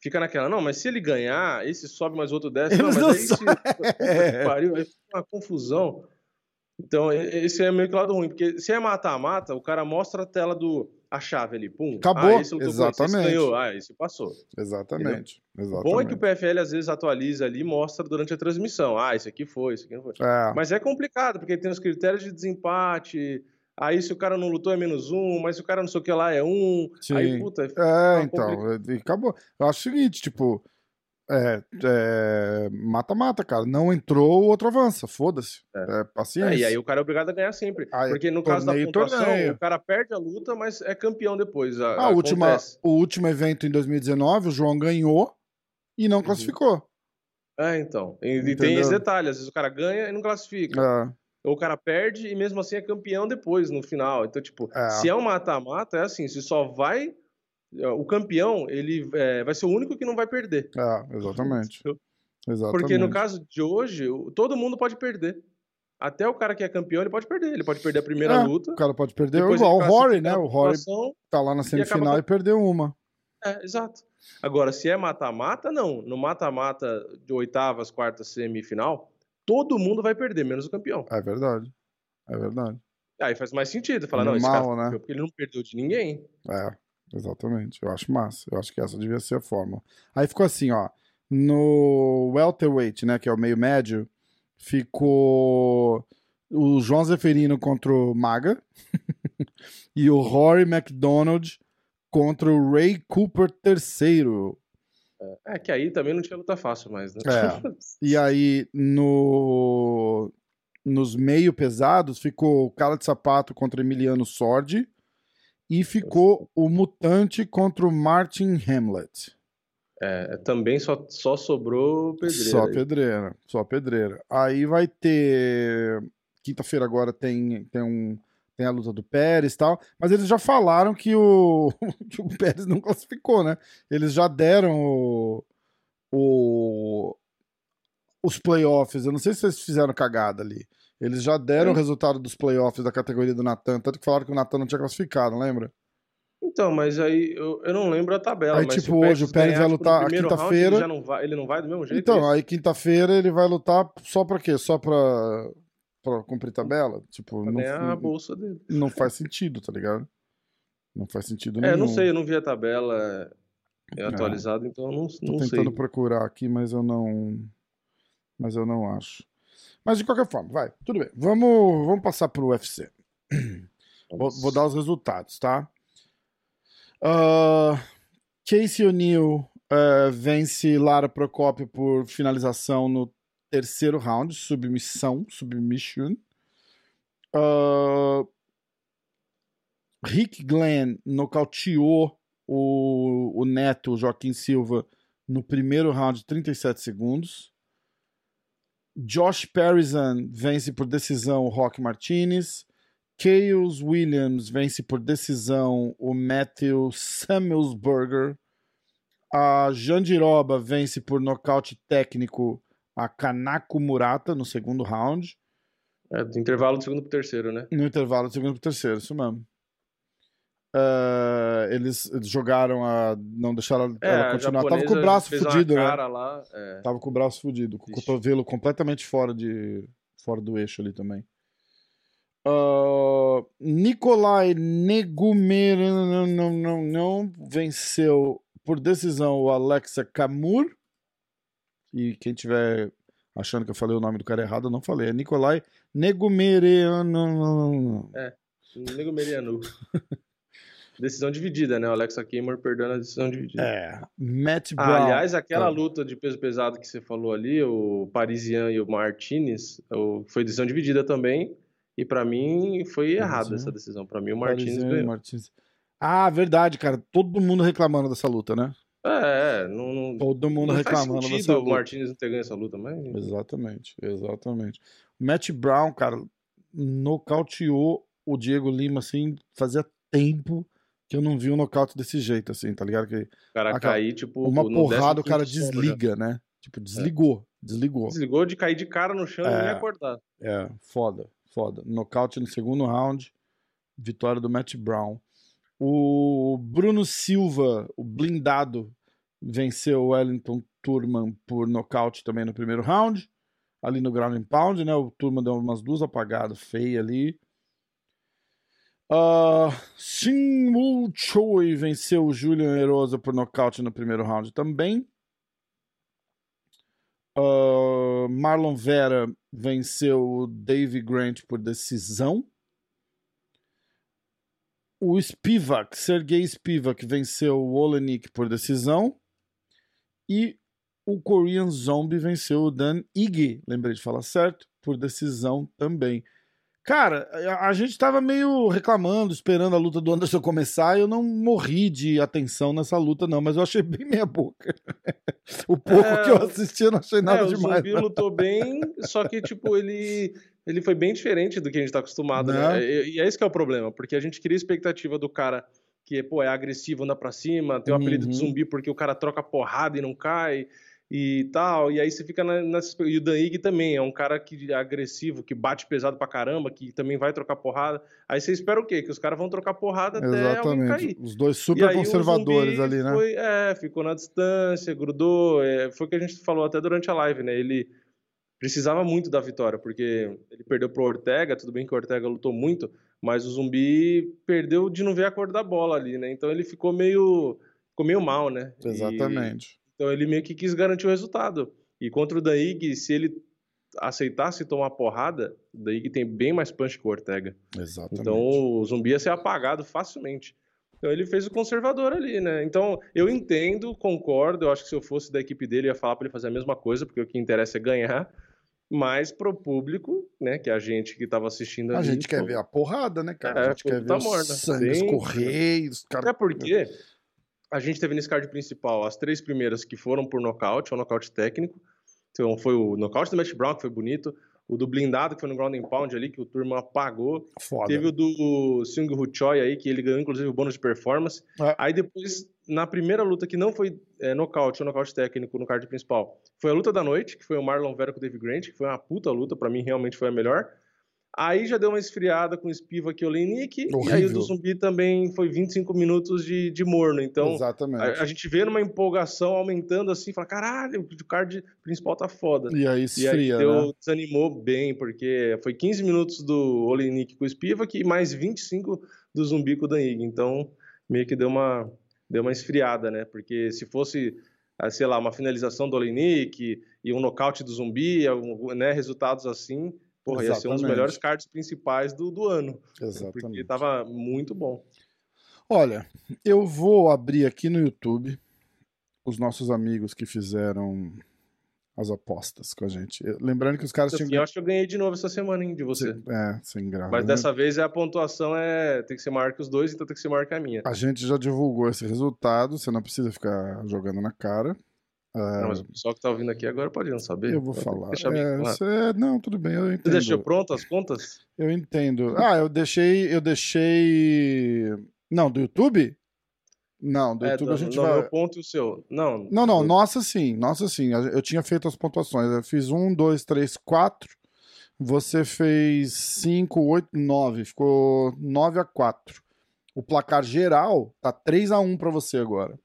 fica naquela, não, mas se ele ganhar, esse sobe, mas o outro desce. Não, Eles mas não aí se... sabem. que pariu, aí fica uma confusão. Então, e- esse é meio que o lado ruim, porque se é mata-mata, o cara mostra a tela do... a chave ali, pum. Ah, Acabou. esse lutou com esse, esse Exatamente. ganhou. Ah, esse passou. Entendeu? Exatamente. O bom é que o Exatamente. P F L às vezes atualiza ali e mostra durante a transmissão. Ah, esse aqui foi, esse aqui não foi. É. Mas é complicado, porque tem os critérios de desempate. Aí se o cara não lutou é menos um, mas se o cara não sei o que lá é um. Aí, Sim. puta, É, é então. complicado. E acabou. Eu acho o seguinte, tipo, é, é, mata-mata, cara. Não entrou, o outro avança. Foda-se. É. É, É, e aí paciência. o cara é obrigado a ganhar sempre. Aí, Porque no caso da torneio, pontuação, torneio. o cara perde a luta, mas é campeão depois. a- A última, acontece. o último evento em dois mil e dezenove, o João ganhou e não Uhum. classificou. É, então. E, e tem Entendeu? esse detalhe, às vezes o cara ganha e não classifica. É, Ou o cara perde e mesmo assim é campeão depois, no final. Então, tipo, se é, é um mata-mata, é assim, se só vai... O campeão, ele é, vai ser o único que não vai perder. é, exatamente. Porque no Exatamente. caso de hoje, o- todo mundo pode perder. Até o cara que é campeão, ele pode perder. Ele pode perder a primeira É, luta, o cara pode perder depois igual ele o Rory, classifica né? na O Rory pontuação tá lá na e acaba... semifinal e perdeu uma. É, exato. Agora, se é mata-mata, não. No mata-mata de oitavas, quartas, semifinal, todo mundo vai perder, menos o campeão. É verdade. É verdade. Aí faz mais sentido. Falar, não, esse cara Animal, foi né? campeão porque ele não perdeu de ninguém. É, exatamente. Eu acho massa. Eu acho que essa devia ser a fórmula. Aí ficou assim, ó. No welterweight, né, que é o meio médio, ficou o João Zeferino contra o Maga e o Rory McDonald contra o Ray Cooper terceiro. É que aí também não tinha luta fácil mais, né? É. E aí no nos meio pesados ficou o Cara de Sapato contra Emiliano Sordi e ficou o Mutante contra o Martin Hamlet. É, também só, só sobrou pedreira. Só aí. pedreira, só pedreira. Aí vai ter. Quinta-feira agora tem, tem, um, tem a luta do Pérez e tal, mas eles já falaram que o, que o Pérez não classificou, né? Eles já deram o, o- os playoffs. Eu não sei se vocês fizeram cagada ali. Eles já deram É. o resultado dos playoffs da categoria do Natan, tanto que falaram que o Natan não tinha classificado, lembra? Então, mas aí eu, eu não lembro a tabela, Aí, mas se tipo, o hoje o Pérez Pérez vai ganhar, tipo, no lutar a primeiro round, ele quinta-feira. já não vai, ele não vai do mesmo jeito, é Então, isso? aí quinta-feira ele vai lutar só pra quê? Só pra, pra cumprir tabela? Tipo, Pra não, ganhar a bolsa dele. não faz sentido, tá ligado? Não faz sentido É, eu nenhum. não sei, eu não vi a tabela é, É, atualizada, então eu não, tô não tentando sei. procurar aqui, mas eu não. Mas eu não acho. Mas de qualquer forma, vai, tudo bem. Vamos, vamos passar pro U F C. Vou, vou dar os resultados, tá? Uh, Casey O'Neill uh, vence Lara Procópio por finalização no terceiro round, submissão, submission. Uh, Rick Glenn nocauteou o, o Neto, o Joaquim Silva, no primeiro round, trinta e sete segundos. Josh Parison vence por decisão o Rock Martinez. Chaos Williams vence por decisão o Matthew Samuelsberger. A Jandiroba vence por nocaute técnico a Kanako Murata no segundo round. É, do intervalo do segundo pro terceiro, né? No intervalo do segundo pro terceiro, isso mesmo. Uh, eles jogaram a. Não deixaram É, ela a continuar. Tava com o japonesa braço fez uma fudido, né? cara lá. É. Tava com o braço fudido, com o Ixi. cotovelo completamente fora, de, fora do eixo ali também. Uh, Nikolai Negumer não, não, não, não venceu por decisão o Alexa Kamur. E quem tiver achando que eu falei o nome do cara errado, eu não falei. É Nikolai Negumereanu. É, Nego Merianu. Decisão dividida, né? O Alexa Kimmer perdendo a decisão dividida. É, Matt Brown. Ah, aliás, aquela Ah. luta de peso pesado que você falou ali, o Parisian e o Martinez, o- foi decisão dividida também. E pra mim foi errada Parisian. essa decisão. Pra mim o Martinez Parisian e ganhou. Martins. Ah, verdade, cara. Todo mundo reclamando dessa luta, né? É, é, não, não, Todo mundo não faz reclamando dessa sentido o luta. Martinez não ter ganho essa luta, mas... Exatamente, exatamente. O Matt Brown, cara, nocauteou o Diego Lima, assim, fazia tempo que eu não vi um nocaute desse jeito, assim, tá ligado? Que O cara aquela- cair, tipo, uma no porrada o décimo cara quinto sono já. desliga, né? Tipo, desligou, desligou. Desligou de cair de cara no chão e É. nem acordar. É, foda, foda. Nocaute no segundo round, vitória do Matt Brown. O Bruno Silva, o blindado, venceu o Wellington Turman por nocaute também no primeiro round, ali no ground and pound, né? O Turman deu umas duas apagadas feias ali. Uh, Shin Woo Choi venceu o Julian Erosa por nocaute no primeiro round também. Uh, Marlon Vera venceu o Davey Grant por decisão. O Spivak, Sergei Spivak, venceu o Olenik por decisão. E o Korean Zombie venceu o Dan Ige, lembrei de falar certo, por decisão também. Cara, a gente tava meio reclamando, esperando a luta do Anderson começar, e eu não morri de atenção nessa luta, não, mas eu achei bem meia boca. O pouco é, que eu assisti, eu não achei nada é, demais. O Zumbi lutou bem, só que, tipo, ele, ele foi bem diferente do que a gente tá acostumado, né? E, e é esse que é o problema, porque a gente cria expectativa do cara que, pô, é agressivo, anda pra cima, tem o apelido Uhum. de zumbi porque o cara troca porrada e não cai, e tal, e aí você fica nessa... E o Dan Ige também é um cara que é agressivo, que bate pesado pra caramba, que também vai trocar porrada. Aí você espera o quê? Que os caras vão trocar porrada até alguém cair. Os dois super conservadores ali, né? Foi, é, ficou na distância, grudou, é, foi o que a gente falou até durante a live, né? Ele precisava muito da vitória, porque ele perdeu pro Ortega, tudo bem que o Ortega lutou muito, mas o Zumbi perdeu de não ver a cor da bola ali, né? Então ele ficou meio, ficou meio mal, né? Exatamente. E... Então ele meio que quis garantir o resultado. E contra o Dan Ige, se ele aceitasse tomar porrada, o Dan Ige tem bem mais punch que o Ortega. Exatamente. Então o Zumbi ia ser apagado facilmente. Então ele fez o conservador ali, né? Então eu entendo, concordo, eu acho que se eu fosse da equipe dele, eu ia falar para ele fazer a mesma coisa, porque o que interessa é ganhar. Mas pro público, né, que é a gente que tava assistindo ali... A gente quer pô... ver a porrada, né, cara? É, a gente quer ver tá o morna. sangue escorrer, os caras... Até porque... A gente teve nesse card principal as três primeiras que foram por nocaute, ou nocaute técnico. Então foi o nocaute do Matt Brown, que foi bonito. O do blindado, que foi no ground and pound ali, que o turma apagou. Foda. Teve o do Seung Woo Choi aí, que ele ganhou inclusive o bônus de performance. É. Aí depois, na primeira luta, que não foi é, nocaute ou nocaute técnico no card principal, foi a luta da noite, que foi o Marlon Vera com o Davey Grant, que foi uma puta luta, pra mim realmente foi a melhor. Aí já deu uma esfriada com o Spivak e o Olenik, e aí o do Zumbi também foi vinte e cinco minutos de, de morno. Então, a, a gente vê numa empolgação aumentando assim, fala, caralho, o card principal tá foda. E aí esfria, e aí deu, né? Desanimou bem, porque foi quinze minutos do Olenik com o Spivak e mais vinte e cinco do Zumbi com o Dan Ige. Então, meio que deu uma, deu uma esfriada, né? Porque se fosse, sei lá, uma finalização do Olenik e um nocaute do Zumbi, né, resultados assim... Porra, ia ser um dos melhores cards principais do, do ano. Exatamente. Porque tava muito bom. Olha, eu vou abrir aqui no YouTube os nossos amigos que fizeram as apostas com a gente. Lembrando que os caras assim, tinham... Eu acho que eu ganhei de novo essa semana, hein, de você. É, sem graça. Mas dessa vez a pontuação é... tem que ser maior que os dois, então tem que ser maior que a minha. A gente já divulgou esse resultado, você não precisa ficar jogando na cara. Não, mas o pessoal que tá ouvindo aqui agora pode não saber. Eu vou falar. Deixar bem É, claro. é, não, tudo bem, eu entendo. Você deixou pronto as contas? Eu entendo. Ah, eu deixei... Eu deixei... Não, do YouTube? Não, do é, YouTube do, a gente não, vai... meu ponto e o seu. Não, Não, não, do... nossa sim, nossa sim. Eu tinha feito as pontuações. Eu fiz um, dois, três, quatro. Você fez cinco, oito, nove. Ficou nove a quatro. O placar geral tá três a um pra você agora.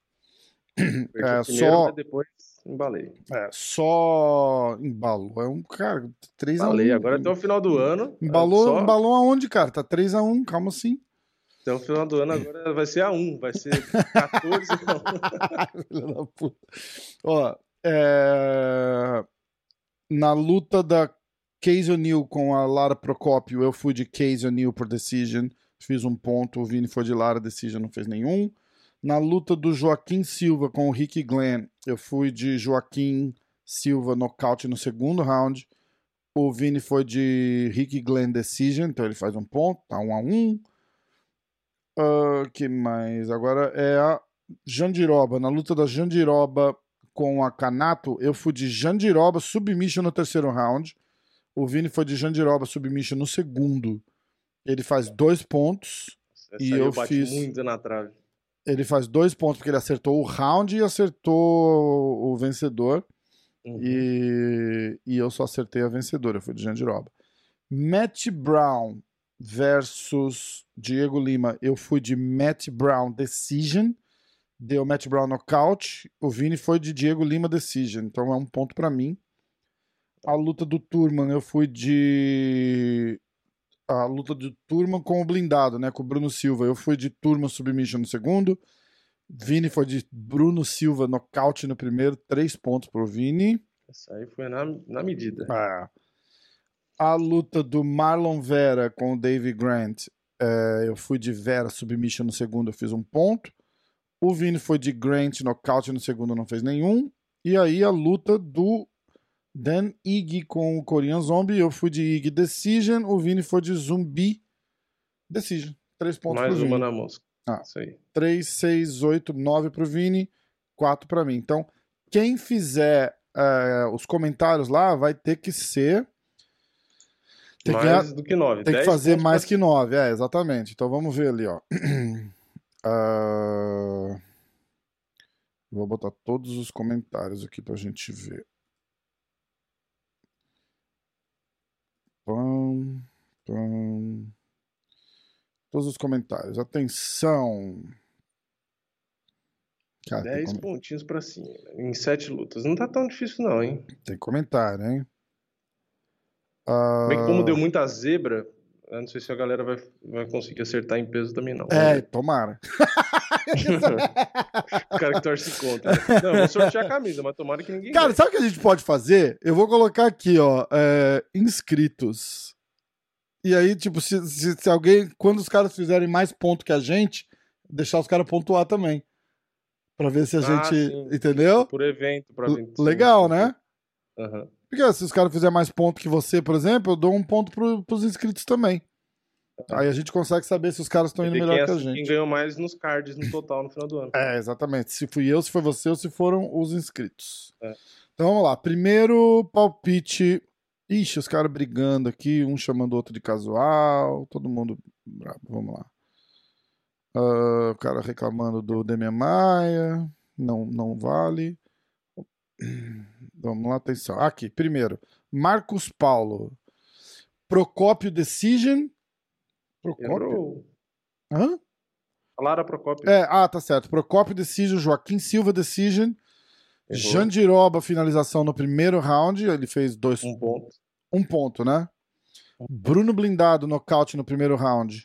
É, primeiro, só... depois embalei. É, só embalou. É um, cara, três a um. Embalei, agora até o final do ano. Embalou, só... embalou aonde, cara? Tá três a um, calma assim. Até o final do ano agora vai ser a um, vai ser quatorze a um. Filha da puta. Ó, é... na luta da Casey O'Neill com a Lara Procópio, eu fui de Casey O'Neill por decision, fiz um ponto, o Vini foi de Lara decision, não fez nenhum. Na luta do Joaquim Silva com o Ricky Glenn, eu fui de Joaquim Silva nocaute no segundo round. O Vini foi de Ricky Glenn decision, então ele faz um ponto, tá um a um. Uh, que mais? Agora é a Jandiroba. Na luta da Jandiroba com a Kanato, eu fui de Jandiroba submission no terceiro round. O Vini foi de Jandiroba submission no segundo. Ele faz dois pontos. Essa e aí eu, eu bati fiz... muito na trave. Ele faz dois pontos porque ele acertou o round e acertou o vencedor. Uhum. E... e eu só acertei a vencedora. Eu fui de Jandiroba. Matt Brown versus Diego Lima. Eu fui de Matt Brown decision. deu Matt Brown nocaute. O Vini foi de Diego Lima decision. Então é um ponto pra mim. A luta do Turman, eu fui de... A luta do Turman com o blindado, né? Com o Bruno Silva. Eu fui de Turman submission no segundo. Vini foi de Bruno Silva nocaute no primeiro. Três pontos pro Vini. Essa aí foi na, na medida. É. A luta do Marlon Vera com o Davey Grant. É, eu fui de Vera submission no segundo. Eu fiz um ponto. O Vini foi de Grant nocaute no segundo. Não fez nenhum. E aí a luta do Dan Ige com o Korean Zombie. Eu fui de Ige Decision. O Vini foi de Zumbi Decision. Três pontos Mais pro uma Vini. na mosca. Ah, Isso aí. três, seis, oito, nove pro Vini. quatro pra mim. Então, quem fizer é, os comentários lá vai ter que ser... Tem que, Mais ganhar, do que nove. tem que dez fazer pontos mais pra que nove. É, exatamente. Então, vamos ver ali, ó. Uh... Vou botar todos os comentários aqui pra gente ver. Pam, pam. Todos os comentários. Atenção. Cara, tem, dez com... pontinhos pra cima. Em sete lutas. Não tá tão difícil, não, hein? tem comentário, hein? Bem que como deu Uh... muita zebra, eu não sei se a galera vai, vai conseguir acertar em peso também, não. É, tomara. O cara que torce contra. Não, eu vou sortear a camisa, mas tomara que ninguém... Cara, ganhe. sabe o que a gente pode fazer? Eu vou colocar aqui, ó, é, inscritos. E aí, tipo, se, se, se alguém, quando os caras fizerem mais ponto que a gente, deixar os caras pontuar também. Pra ver se a Ah, gente, sim. entendeu? Por evento. Pra... L- Legal, sim, sim. né? Uhum. Porque se os caras fizerem mais ponto que você, por exemplo, eu dou um ponto pro, pros inscritos também. Aí a gente consegue saber se os caras estão indo Quem, melhor que a quem gente. ganhou mais nos cards no total no final do ano. É, exatamente. Se fui eu, se foi você ou se foram os inscritos. É. Então vamos lá. Primeiro palpite. Ixi, os caras brigando aqui, um chamando o outro de casual, todo mundo bravo. Vamos lá. Uh, o cara reclamando do Demian Maia. Não, não vale. Vamos lá, atenção. Aqui, primeiro. Marcos Paulo. Procópio Decision. Procópio? Errou. Hã? Lara Procópio. É, ah, tá certo. Procópio Decision, Joaquim Silva Decision. Errou. Jandiroba finalização no primeiro round. Ele fez dois. Um ponto. Um ponto, né? Bruno Blindado, nocaute no primeiro round.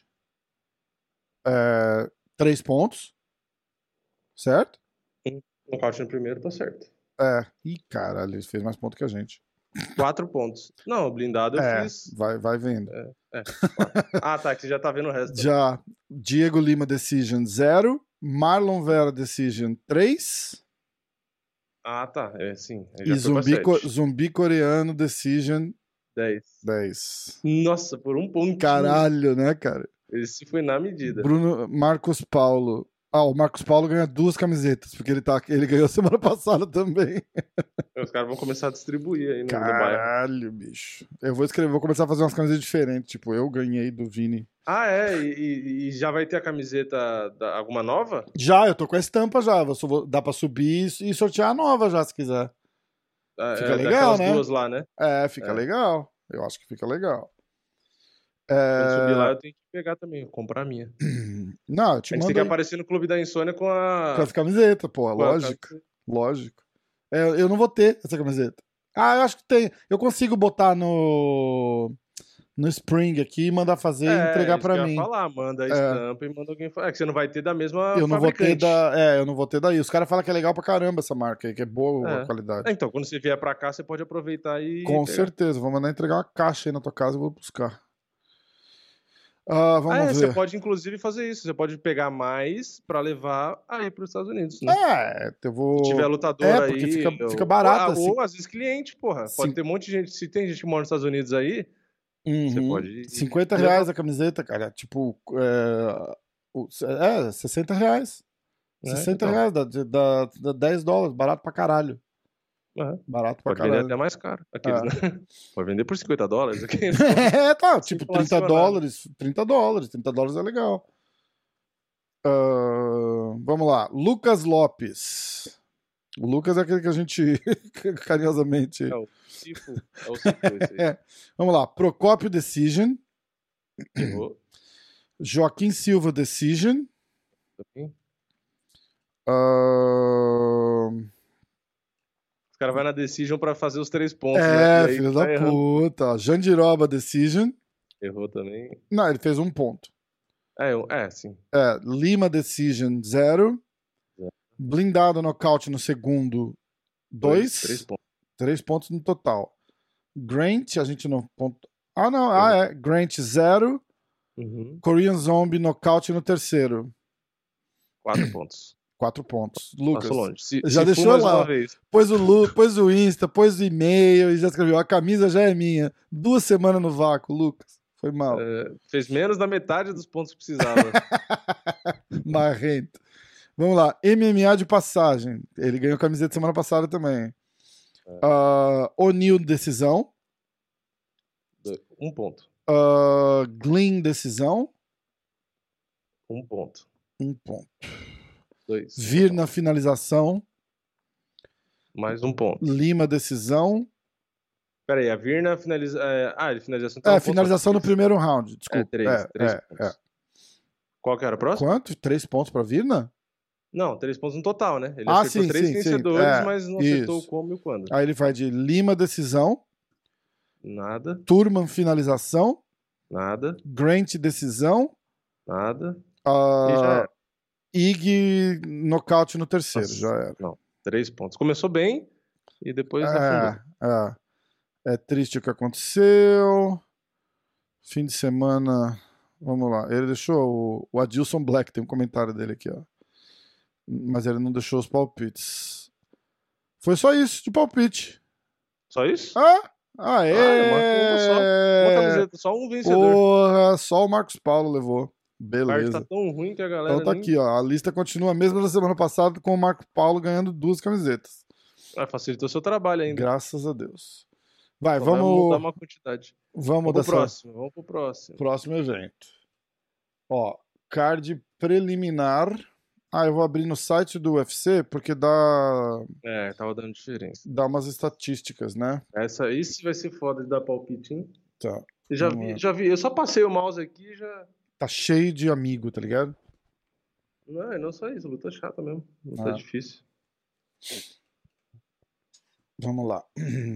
É, três pontos. Certo? Nocaute no primeiro, tá certo. É. Ih, caralho, ele fez mais ponto que a gente. Quatro pontos. Não, blindado eu é, fiz. Vai, vai vendo. É, é, ah, tá, que você já tá vendo o resto. Já. Diego Lima Decision zero. Marlon Vera Decision três. Ah, tá. É, sim. E zumbi, co zumbi Coreano Decision dez. dez. Nossa, por um pontinho. Caralho, né, cara? Esse foi na medida. Bruno Marcos Paulo. Ah, o Marcos Paulo ganha duas camisetas, porque ele, tá, ele ganhou semana passada também. Os caras vão começar a distribuir aí no, no bairro. Caralho, bicho. Eu vou escrever, vou começar a fazer umas camisetas diferentes. Tipo, eu ganhei do Vini. Ah, é? E, e já vai ter a camiseta da, alguma nova? Já, eu tô com a estampa já. Vou, vou, dá pra subir e sortear a nova já, se quiser. Ah, Fica é, legal, né? duas lá, né? É, fica É. legal. Eu acho que fica legal. Quando É... subir lá, eu tenho que pegar também, comprar a minha. Não, eu te A gente mando tem que aí aparecer no Clube da Insônia com a... com as camisetas, pô. com a Lógico. camiseta. Lógico. É, eu não vou ter essa camiseta. Ah, eu acho que tem. Eu consigo botar no no Spring aqui e mandar fazer e entregar pra isso que mim. eu ia falar, manda a É. estampa e manda alguém falar. É que você não vai ter da mesma Eu não vou ter fabricante. da. É, eu não vou ter daí. Os caras falam que é legal pra caramba essa marca aí, que é boa É. a qualidade. É, então, quando você vier pra cá, você pode aproveitar e... Com pegar. certeza. Vou mandar entregar uma caixa aí na tua casa e vou buscar. Ah, vamos Ah, é, ver. você pode inclusive fazer isso. Você pode pegar mais pra levar aí pros Estados Unidos, né? É, eu vou. Se tiver lutador É, aí... porque fica, ou- fica barato ou, assim. Ou às vezes cliente, porra. Pode Sim. ter um monte de gente... Se tem gente que mora nos Estados Unidos aí, você Uhum. pode... cinquenta reais a camiseta, cara. Tipo, é, o- é sessenta reais. É, sessenta então. reais, dá, dá, dá dez dólares, barato pra caralho. É. Barato pra Pode vender caralho. até mais caro. Aqueles, Ah. né? Pode vender por cinquenta dólares. Aqui. É, tá, Se tipo, trinta inflacionar. dólares. trinta dólares, trinta dólares é legal. Ah, vamos lá. Lucas Lopes. O Lucas é aquele que a gente carinhosamente. É o Cifo. É o Cifo esse aí. É. Vamos lá. Procópio Decision. Errou. Joaquim Silva Decision. Também. Uh... Os caras vão na Decision pra fazer os três pontos. É, né? filho da errando. puta. Jandiroba Decision. Errou também. Não, ele fez um ponto. É, é sim. É, Lima Decision, zero. É. Blindado nocaute no segundo, dois. dois. Três pontos. Três pontos no total. Grant, a gente não... Ponto... Ah, não. Ah, é. Grant, zero. Uhum. Korean Zombie, nocaute no terceiro. Quatro pontos. Quatro pontos. Lucas, longe. Se, já se deixou lá. Pôs o, Lu, pôs o Insta, pôs o e-mail e já escreveu. A camisa já é minha. Duas semanas no vácuo, Lucas. Foi mal. É, fez menos da metade dos pontos que precisava. Marrento. Vamos lá. M M A de passagem. Ele ganhou camiseta semana passada também. É. Uh, O'Neal, decisão. Um ponto. Uh, Glynn, decisão. Um ponto. Um ponto. Dois. Vir na finalização. Mais um ponto. Lima, decisão. Peraí, a Virna finaliza... É... Ah, ele finalização... Tá é, um finalização no primeiro round, desculpa. É, três. É, três é, pontos. É. Qual que era o próximo? Quanto? Três pontos pra Virna? Não, três pontos no total, né? Ele ah, acertou sim, três sim, vencedores, sim. É, mas não isso. acertou o como e o quando. Aí ele vai de Lima, decisão. Nada. Turman, finalização. Nada. Grant, decisão. Nada. Uh, e já era. Ig, nocaute no terceiro, Nossa, já era. Não, três pontos. Começou bem e depois é, afundou. É. É triste o que aconteceu. Fim de semana. Vamos lá. Ele deixou o, o Adilson Black, tem um comentário dele aqui, ó. Mas ele não deixou os palpites. Foi só isso de palpite. Só isso? Ah, ah é. Ah, uma, só, uma camiseta, só um vencedor. Porra, só o Marcos Paulo levou. Beleza. O card tá tão ruim que a galera. Então tá nem... aqui, ó. A lista continua a mesma da semana passada, com o Marcos Paulo ganhando duas camisetas. Ah, facilitou seu trabalho ainda. Graças a Deus. Vai, Só vamos. Vai mudar uma quantidade. Vamos, vamos dessa... pro próximo. Vamos pro próximo. Próximo evento. Ó, card preliminar. Ah, eu vou abrir no site do U F C porque dá. É, tava dando diferença. Dá umas estatísticas, né? Essa, isso vai ser foda de dar palpite, hein? Tá. Eu já vi, já vi. Eu só passei o mouse aqui e já. Tá cheio de amigo, tá ligado? Não, é não só isso, luta chata mesmo. Luta ah. difícil. Vamos lá.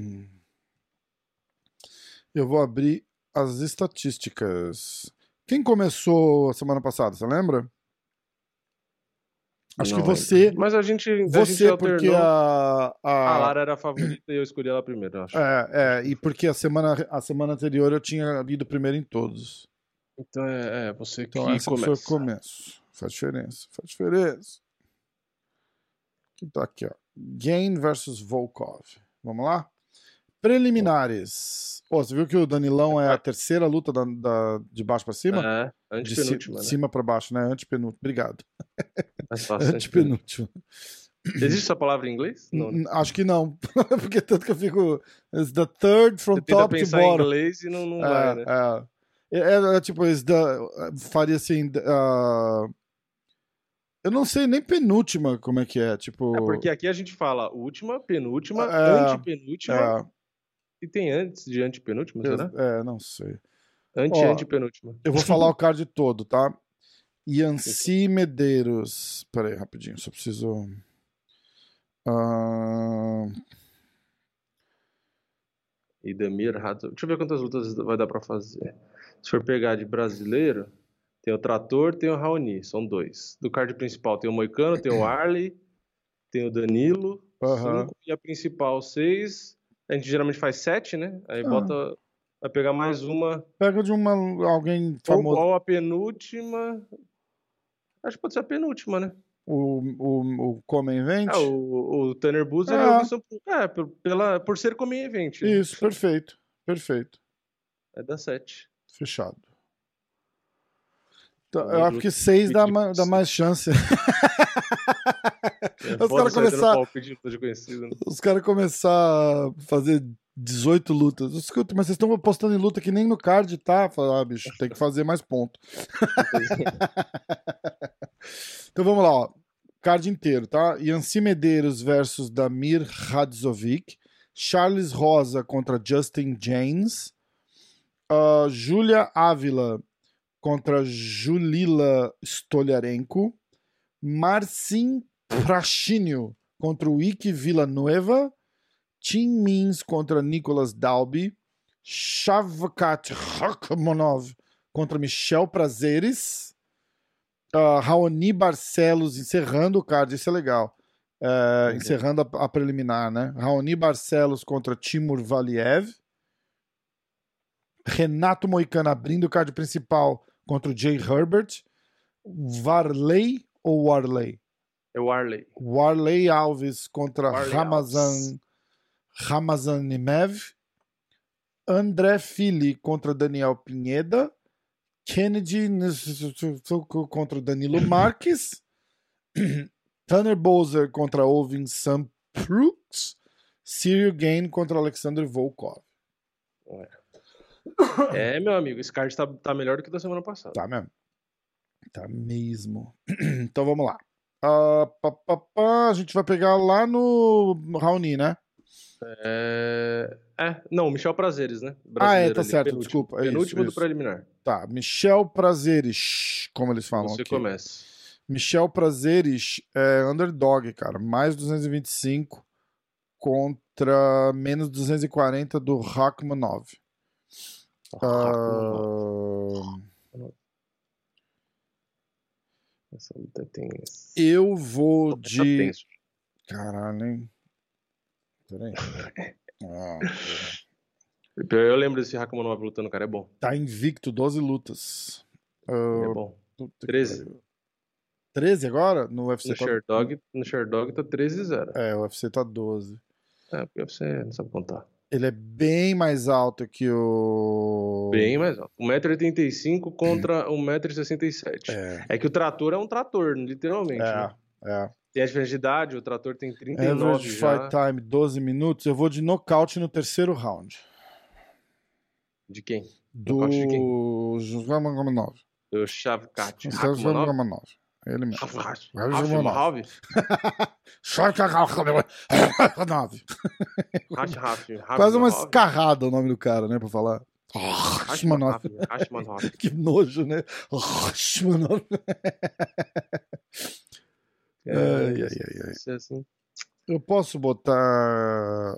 Eu vou abrir as estatísticas. Quem começou a semana passada, você lembra? Acho não que você. Lembro. Mas a gente. Você, a gente porque a, a. A Lara era a favorita e eu escolhi ela primeiro, eu acho. É, é, e porque a semana, a semana anterior eu tinha lido primeiro em todos. Então é, é você que então, essa começa. Então, começo. Faz diferença, faz diferença. Então, aqui, ó. Gain versus Volkov. Vamos lá? Preliminares. Pô, você viu que o Danilão é a terceira luta da, da, de baixo pra cima? É, antepenúltima. De, né? de cima pra baixo, né? Antepenúltimo. Obrigado. Mais fácil, antepenúltimo. Existe essa palavra em inglês? Não, né? Acho que não. Porque tanto que eu fico. It's the third from você top tenta to pensar bottom. em inglês e não, não é, vai, né? É. É, é tipo, it's the, faria assim. Uh, eu não sei nem penúltima como é que é. Tipo... É porque aqui a gente fala última, penúltima, é, antepenúltima. É. E tem antes de antepenúltima, será? É, não sei. Anti-antepenúltima. Eu vou falar o card todo, tá? Yancy Medeiros. Pera aí, rapidinho, só preciso. Uh... E Damir Rato. Deixa eu ver quantas lutas vai dar pra fazer. Se for pegar de brasileiro, tem o Trator, tem o Raoni, são dois. Do card principal tem o Moicano, tem o Arley, tem o Danilo, uhum. cinco, e a principal, seis. A gente geralmente faz sete, né? Aí uhum. bota. Vai pegar mais uma. Pega de uma alguém famoso. Ou, ou a penúltima. Acho que pode ser a penúltima, né? O, o, o Come Event? É, o, o Tanner Boozer é, é, o visto, é por, pela, por ser Come Event. Né? Isso, perfeito. Perfeito. É da sete. Fechado. Então, eu acho que seis dá, ma, dá mais chance. É, os caras começar, né? Os caras começar a fazer dezoito lutas. Escuta, mas vocês estão apostando em luta que nem no card, tá? Fala, ah, bicho, tem que fazer mais ponto. Então vamos lá, ó. Card inteiro, tá? Yancy Medeiros versus Damir Radzovic. Charles Rosa contra Justin James. Uh, Júlia Ávila contra Julila Stoliarenko. Marcin Prachinho contra o Ike Villanueva. Tim Means contra Nicolas Dalby. Shavkat Rakhmonov contra Michel Prazeres. Uh, Raoni Barcelos encerrando o card, isso é legal. Uh, encerrando a, a preliminar, né? Raoni Barcelos contra Timur Valiev. Renato Moicano abrindo o card principal contra o Jay Herbert. Varley ou Warley? É Warley. Warley Alves contra Warley Ramazan, Ramazan Nimev. André Fili contra Daniel Pineda. Kennedy contra Danilo Marques. Tanner Bowser contra Ovin Samprux. Cyril Gain contra Alexander Volkov. É, meu amigo, esse card tá, tá melhor do que da semana passada. Tá mesmo. Tá mesmo. Então vamos lá. Uh, pá, pá, pá, a gente vai pegar lá no Raoni, né? É... é, não, Michel Prazeres, né? Ah, é, tá ali, certo, penúltimo, desculpa. É penúltimo isso, do preliminar. Tá, Michel Prazeres, como eles falam Você aqui. começa. Michel Prazeres é underdog, cara. Mais duzentos e vinte e cinco contra menos duzentos e quarenta do Rakhmonov. Uh... Essa luta tem... Eu vou Tá de... tenso. Caralho, hein? Peraí. Ah, eu lembro desse Rakhmonov lutando, cara, é bom. tá invicto, doze lutas. Uh... É bom. treze. treze agora? No U F C no, tá... Sherdog, no Sherdog tá treze a zero. É, o U F C tá doze. É, porque o U F C não sabe contar. Ele é bem mais alto que o... Bem mais alto. um metro e oitenta e cinco contra um metro e sessenta e sete. É. É que o trator é um trator, literalmente, É, né? é. Tem a diferença de idade, o trator tem trinta e nove Average já. fight time, doze minutos. Eu vou de nocaute no terceiro round. De quem? Do... Nocaute de quem? Rakhmonov. Do Shavkat Rakhmonov. Rakhmonov. Ele mesmo. Rakhmonov. Rakhmonov. Quase uma escarrada o nome do cara, né, pra falar. Rakhmonov. Rakhmonov. Que nojo, né? Rakhmonov. É, ai, ai, ai, ai. Se é assim. Eu posso botar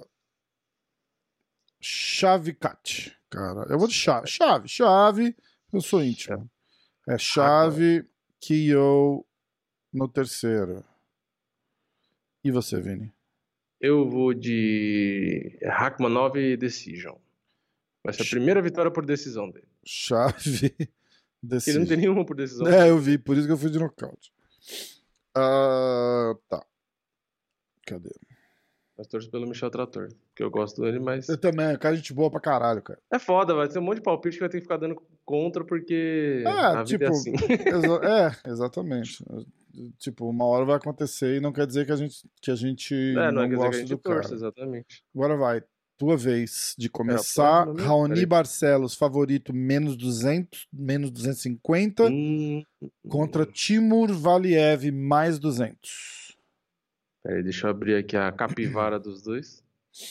Shavkat, cara. Eu vou de chave. Chave, chave. Eu sou íntimo. É chave, K O no terceiro. E você, Vini? Eu vou de Rakhmonov Decision. Vai ser a primeira vitória por decisão dele. Chave, Decision. Ele não tem nenhuma por decisão. É, eu vi, por isso que eu fui de nocaute. Uh, tá. Cadê? Mas torço pelo Michel Trator, que eu gosto dele, mas... Eu também, cara, gente boa pra caralho, cara. É foda, vai ter um monte de palpite que vai ter que ficar dando contra, porque é, a tipo, vida é assim. Exa é, exatamente. Tipo, uma hora vai acontecer e não quer dizer que a gente, que a gente é, não, não é, quer gosta dizer que a gente do torce, cara. exatamente. Agora vai. Tua vez de começar. É, Raoni Barcelos, favorito, menos duzentos, menos duzentos e cinquenta. Hum, contra Timur Valiev, mais duzentos. Peraí, deixa eu abrir aqui a capivara dos dois.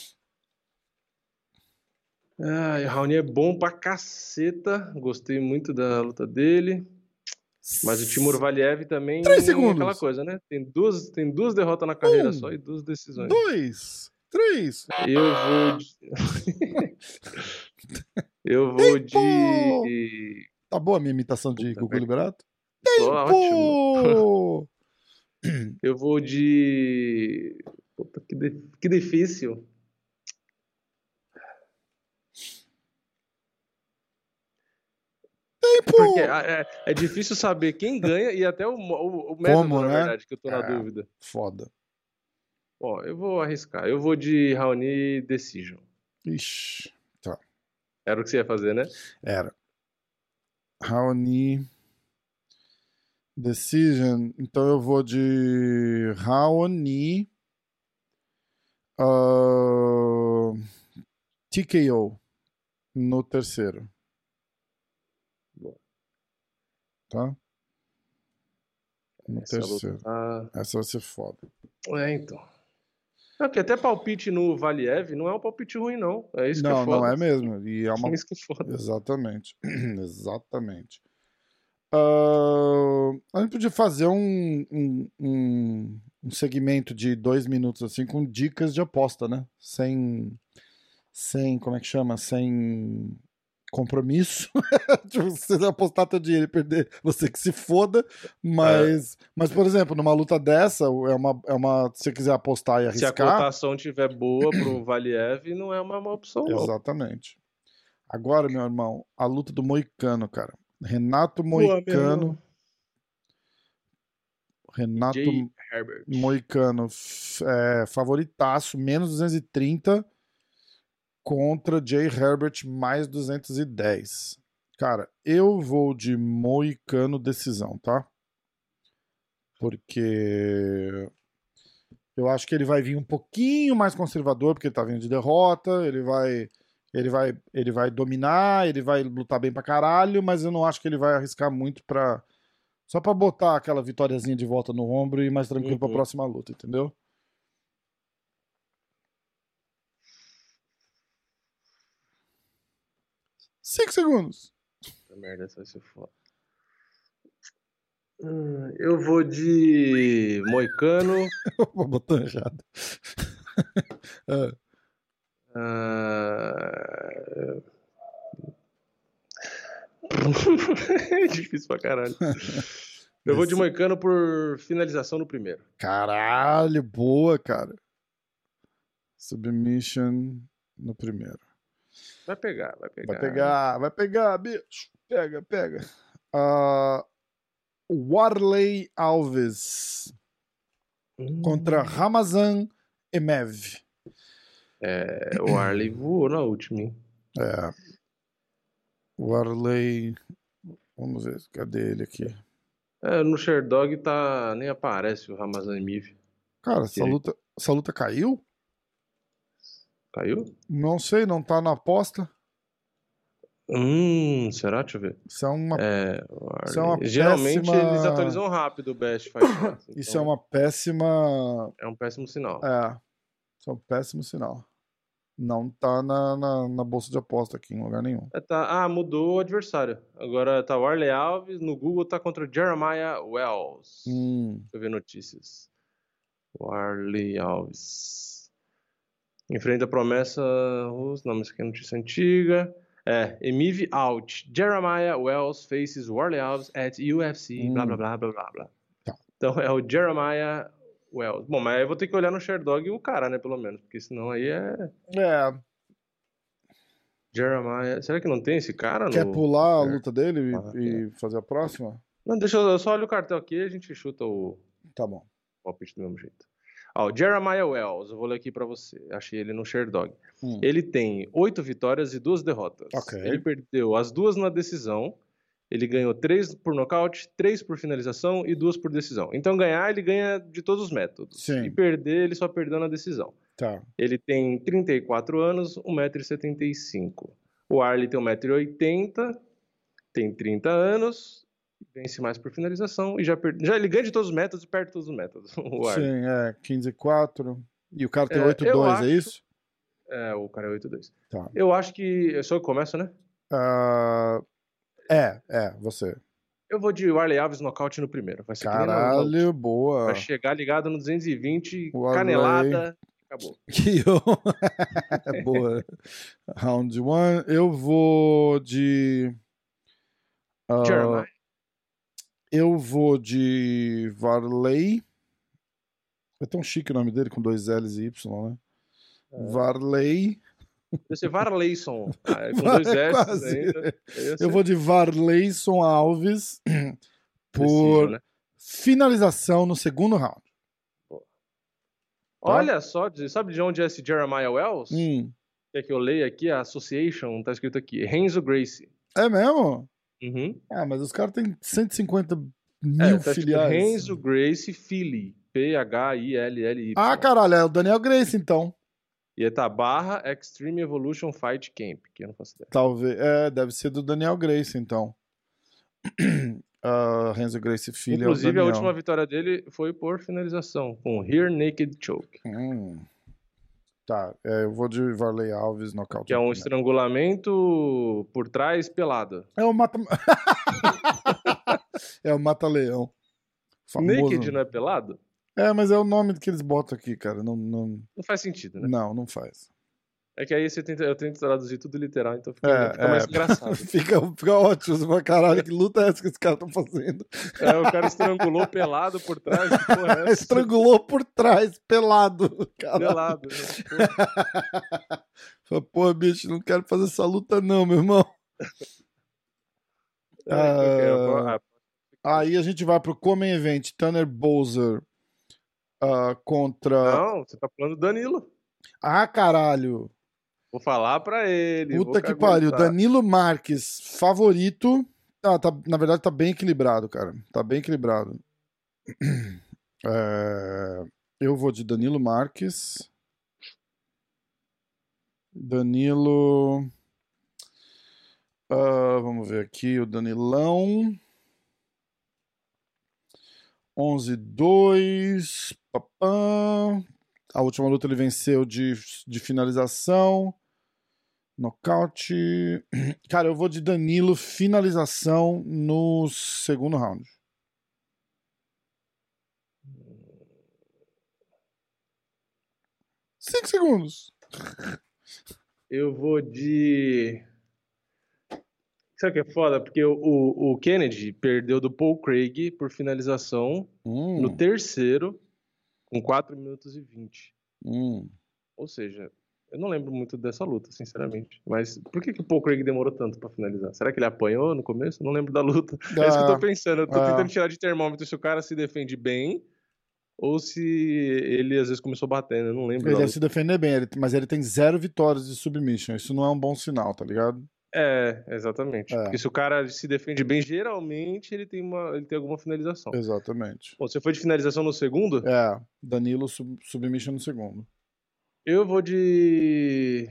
Ah, o Raoni é bom pra caceta. Gostei muito da luta dele. Mas o Timur Valiev também Três é segundos. aquela coisa, né? Tem duas, tem duas derrotas na carreira um, só e duas decisões. Dois. Três. Eu vou de... Eu vou Tempo! de... Tá boa a minha imitação de Gugu Liberato? Tempo! Ótimo! Eu vou de... Puta, que, de... que difícil. Tempo! Porque é, é difícil saber quem ganha e até o, o, o método, Como, na né? verdade, que eu tô na é, dúvida. Foda. Ó, eu vou arriscar. Eu vou de Raoni Decision. Ixi, tá. Era o que você ia fazer, né? Era. Raoni Decision. Então eu vou de Raoni uh, T K O no terceiro. Boa. Tá? No Essa terceiro. Luta... Essa vai ser foda. É, então. É que até palpite no Valiev não é um palpite ruim, não. É isso não, que é foda. Não é mesmo. E é uma... É isso que é foda. Exatamente. Exatamente. Uh, a gente podia fazer um, um, um, um segmento de dois minutos assim com dicas de aposta, né? Sem, sem, como é que chama? Sem compromisso. Tipo, se você apostar teu dinheiro e perder, você que se foda. Mas, é. mas por exemplo, numa luta dessa, é uma, é uma, se você quiser apostar e arriscar... Se a cotação tiver boa pro Valiev, não é uma, uma opção, não. Exatamente. Agora, meu irmão, a luta do Moicano, cara. Renato Moicano. Boa, Renato Moicano, é, favoritaço, menos duzentos e trinta contra Jay Herbert, mais duzentos e dez. Cara, eu vou de Moicano decisão, tá? Porque eu acho que ele vai vir um pouquinho mais conservador, porque ele tá vindo de derrota, ele vai... Ele vai, ele vai dominar, ele vai lutar bem pra caralho, mas eu não acho que ele vai arriscar muito pra... Só pra botar aquela vitóriazinha de volta no ombro e ir mais tranquilo uhum. pra próxima luta, entendeu? Cinco segundos. Essa merda vai ser foda. Hum, eu vou de Moicano. Vou botar errado. é. Uh... é difícil pra caralho. Eu vou de Moicano por finalização no primeiro. Caralho, boa, cara. Submission no primeiro. Vai pegar, vai pegar. Vai pegar, vai pegar, bicho. Pega, pega. Uh, Warley Alves hum. contra Ramazan Emev. É, o Warley voou na última, hein? É. O Warley. Vamos ver, cadê ele aqui? É, no Sherdog tá. Nem aparece o Ramazan Emev. Cara, essa luta, essa luta caiu? Caiu? Não sei, não tá na aposta. Hum, será? Deixa eu ver. Isso é uma, é, isso é uma Geralmente péssima... eles atualizam rápido o Best Fight Pass. Então... Isso é uma péssima... É um péssimo sinal. É, isso é um péssimo sinal. Não tá na, na, na bolsa de aposta aqui em lugar nenhum. É, tá... Ah, mudou o adversário. Agora tá o Warley Alves, no Google tá contra o Jeremiah Wells. Hum. Deixa eu ver notícias. Warley Alves. Enfrenta a promessa... Os nomes aqui é notícia antiga... É, Emev out. Jeremiah Wells faces Warley Alves at U F C, hum. blá, blá, blá, blá, blá, blá. Tá. Então é o Jeremiah Wells. Bom, mas eu vou ter que olhar no Sherdog o cara, né, pelo menos, porque senão aí é... É. Jeremiah... Será que não tem esse cara? Quer no... pular a luta dele ah, e, é. e fazer a próxima? Não, deixa eu... eu só olho o cartel aqui e a gente chuta o... Tá bom. O palpite do mesmo jeito. Ó, o Jeremiah Wells, eu vou ler aqui pra você. Achei ele no Sherdog. Hum. Ele tem oito vitórias e duas derrotas. Okay. Ele perdeu as duas na decisão. Ele ganhou três por nocaute, três por finalização e duas por decisão. Então ganhar, ele ganha de todos os métodos. Sim. E perder, ele só perdeu na decisão. Tá. Ele tem trinta e quatro anos, um metro e setenta e cinco. O Arley tem um metro e oitenta, tem trinta anos... Vence mais por finalização e já, per... já ele ganha de todos os métodos e perde todos os métodos. O Sim, é quinze e quatro. E o cara tem é, oito e dois, acho... é isso? É, o cara é oito e dois. Tá. Eu acho que... Eu sou eu que começo, né? Uh... É, é, você. Eu vou de Warley Alves nocaute no primeiro. Vai ser Caralho, na... boa. Vai chegar ligado no duzentos e vinte, Warley... canelada, acabou. Que eu... boa. Round one. Eu vou de... Uh... Jeremiah. Eu vou de Varley. É tão chique o nome dele, com dois L's e Y, né? É. Varley. Deve ser Varleyson. Ah, é com dois S ainda. Eu vou de Varleyson Alves por Preciso, né? finalização no segundo round. Tá? Olha só, sabe de onde é esse Jeremiah Wells? Hum. É que eu leio aqui, a Association, tá escrito aqui, Renzo Gracie. É mesmo? Uhum. Ah, mas os caras têm cento e cinquenta mil é, tá filiais. Renzo Gracie Philly. P H I L L Y. Ah, caralho, é o Daniel Gracie, então. E tá barra Extreme Evolution Fight Camp, que eu não faço ideia. Talvez, é, deve ser do Daniel Gracie, então. uh, Renzo Gracie Philly. Inclusive, é o a última vitória dele foi por finalização, com Rear Naked Choke. Hum. Tá, é, eu vou de Varley Alves nocaute. Que é um estrangulamento por trás pelado. É o mata... É o Mata-Leão. Famoso. Naked não é pelado? É, mas é o nome que eles botam aqui, cara. Não, não... Não faz sentido, né? Não, não faz. É que aí você tenta, eu tento traduzir tudo literal, então fica, É, fica mais é. engraçado. fica, fica ótimo. Você fala, caralho, que luta é essa que esses caras estão fazendo? É, o cara estrangulou pelado por trás, que porra é essa? Estrangulou por trás, pelado. Caralho. Pelado, né? Fala, pô, bicho, não quero fazer essa luta não, meu irmão. É, okay, Ah, aí a gente vai pro Come Event, Tanner Bowser uh, contra... Não, você tá falando do Danilo. Ah, caralho. Vou falar pra ele. Puta que pariu. Danilo Marques, favorito. Ah, tá, na verdade, tá bem equilibrado, cara. Tá bem equilibrado. É, eu vou de Danilo Marques. Danilo. Uh, vamos ver aqui o Danilão. onze dois. Papã. A última luta ele venceu de, de finalização. Nocaute. Cara, eu vou de Danilo, finalização no segundo round. Cinco segundos. Eu vou de... Sabe o que é foda? Porque o, o, o Kennedy perdeu do Paul Craig por finalização hum. no terceiro, com quatro minutos e vinte. Hum. Ou seja, eu não lembro muito dessa luta, sinceramente. Mas por que, que o Paul Craig demorou tanto pra finalizar? Será que ele apanhou no começo? Não lembro da luta. Ah, é isso que eu tô pensando. Eu tô ah. tentando tirar de termômetro se o cara se defende bem ou se ele às vezes começou batendo. Eu não lembro. Ele da deve luta. se defender bem, ele- mas ele tem zero vitórias de submission. Isso não é um bom sinal, tá ligado? É, exatamente. É. Porque se o cara se defende bem, geralmente ele tem, uma, ele tem alguma finalização. Exatamente. Bom, você foi de finalização no segundo? É, Danilo sub submission no segundo. Eu vou de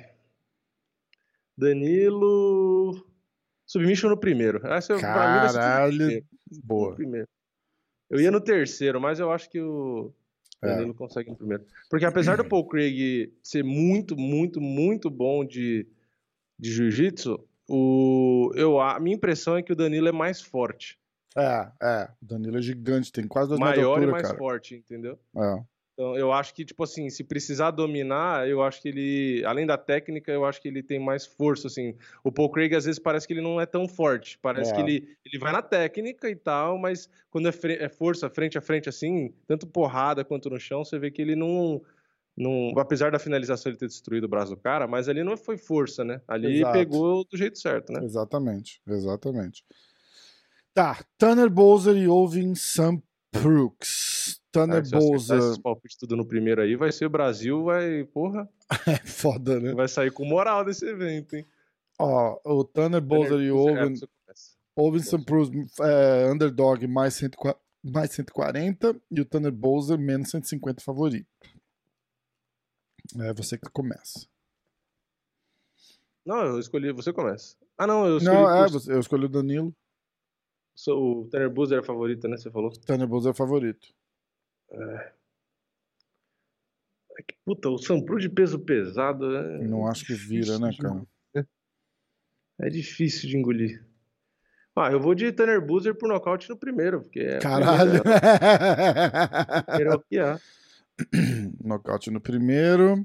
Danilo submission no primeiro. Essa pra mim vai ser tudo no Caralho, primeiro. boa. No primeiro. Eu ia no terceiro, mas eu acho que o Danilo É. consegue no primeiro. Porque apesar do Paul Craig ser muito, muito, muito bom de, de jiu-jitsu, o, eu, a minha impressão é que o Danilo é mais forte. É, é. O Danilo é gigante, tem quase dois metros de Maior altura, e mais cara. forte, entendeu? É. Então, eu acho que, tipo assim, se precisar dominar, eu acho que ele, além da técnica, eu acho que ele tem mais força, assim. O Paul Craig, às vezes, parece que ele não é tão forte. Parece É. que ele, ele vai na técnica e tal, mas quando é, fre- é força frente a frente, assim, tanto porrada quanto no chão, você vê que ele não... não apesar da finalização ele ter destruído o braço do cara, mas ali não foi força, né? Ali Exato. pegou do jeito certo, né? Exatamente, exatamente. Tá, Tanner Bowser e Ovin Sam Brooks. Tanner Ah, se eu acertar Bowser. esses palpites tudo no primeiro aí, vai ser o Brasil, vai... Porra, É foda, né? vai sair com moral desse evento, hein? Ó, o Tanner Bowser e o Tanner Bowser, é, Ovin, você começa. Ovin Sam Brooks é, underdog mais, cento e quarenta, mais cento e quarenta e o Tanner Bowser menos cento e cinquenta favorito. É você que começa. Não, eu escolhi, você começa. Ah, não, eu escolhi Não, é, por- você- eu escolhi o Danilo. sou- o Tanner Boozer é a favorita, né? Você falou. Tanner Bowser é favorito. É que, puta, o Sampru de peso pesado é Não acho que vira, difícil né, de cara? engolir. É difícil de engolir. Ah, eu vou de Tanner Boozer por nocaute no primeiro, porque é Caralho. primeiro é o que há. Nocaute no primeiro.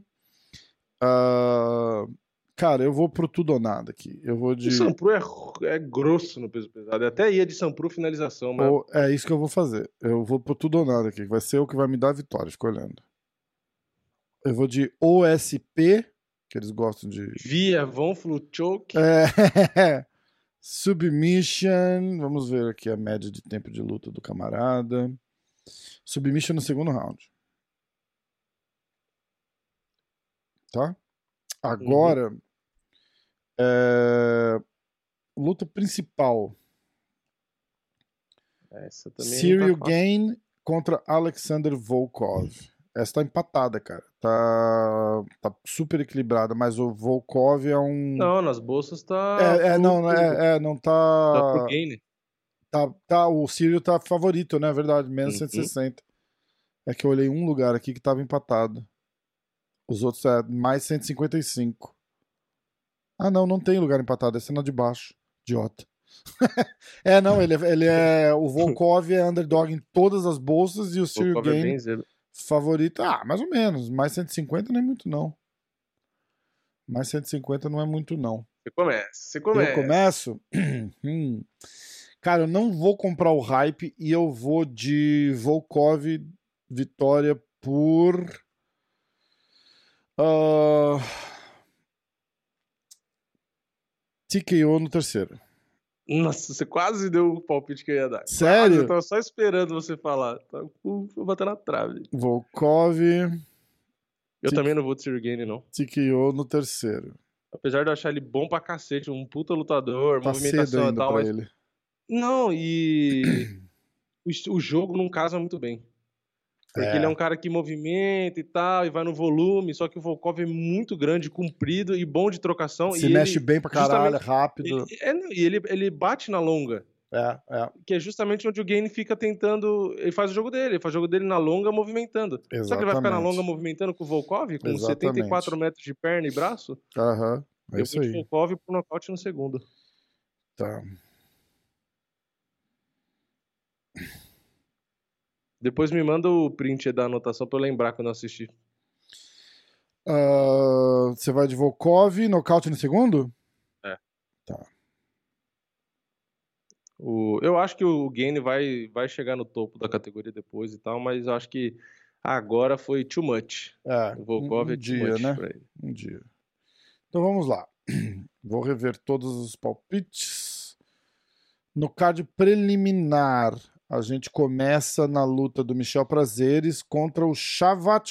Ah, cara, eu vou pro tudo ou nada aqui. Eu vou de. O Sampru é, é grosso no peso pesado. Eu até ia de Sampru finalização, mas Ou- é isso que eu vou fazer. Eu vou pro tudo ou nada aqui. que Vai ser o que vai me dar a vitória, escolhendo. Eu vou de O S P, que eles gostam de. via Von Fluchoke. É, Submission. Vamos ver aqui a média de tempo de luta do camarada. Submission no segundo round. Tá? Agora. é, Luta principal. Essa também Cyril não tá fácil. Gain contra Alexander Volkov. Essa tá empatada, cara. Tá, tá super equilibrada, mas o Volkov é um. Não, nas bolsas tá. é, é, pro- não, é, é, não tá pro tá. Gain. Tá, tá, o Cyril tá favorito, né? É verdade, menos Uhum. cento e sessenta. É que eu olhei um lugar aqui que tava empatado. Os outros é mais cento e cinquenta e cinco. Ah, não, não tem lugar empatado. Esse é na de baixo. Idiota. É, não, ele, é- ele é. O Volkov é underdog em todas as bolsas e o Cyril Volkov é bem Gane zero. favorito. Ah, mais ou menos. Mais cento e cinquenta não é muito, não. Mais cento e cinquenta não é muito, não. Você começa, você Eu começa. começo? Hum. Cara, eu não vou comprar o hype e eu vou de Volkov vitória por. ah, T K O no terceiro. Nossa, você quase deu o palpite que eu ia dar. Quase, Sério? eu tava só esperando você falar. Tava com- Vou bater na trave. Volkov, Eu Tic- também não vou de Cyril Gane, não. T K O no terceiro. Apesar de eu achar ele bom pra cacete, um puta lutador, Tá cedo movimentação e ainda tal, pra mas... ele. Não, e... o est- o jogo não casa muito bem. Porque É. ele é um cara que movimenta e tal, e vai no volume, só que o Volkov é muito grande, comprido e bom de trocação. Se e mexe ele, bem pra caralho, justamente, rápido. ele, é, não, e ele, ele bate na longa, É, é. que é justamente onde o Gane fica tentando. Ele faz o jogo dele, ele faz o jogo dele na longa movimentando. Só que ele vai ficar na longa Exatamente. movimentando com o Volkov, com Exatamente. setenta e quatro metros de perna e braço? Aham. É Eu isso vou de aí. Volkov pro nocaute no segundo. Tá. Depois me manda o print da anotação pra eu lembrar quando eu assisti. Ah, você vai de Volkov, nocaute no segundo? É. Tá. O, eu acho que o Gane vai, vai chegar no topo da categoria depois e tal, mas eu acho que agora foi too much. É, O Volkov um, um é too dia, much né? pra ele. Um dia. Então vamos lá. Vou rever todos os palpites. No card preliminar, a gente começa na luta do Michel Prazeres contra o Shavat.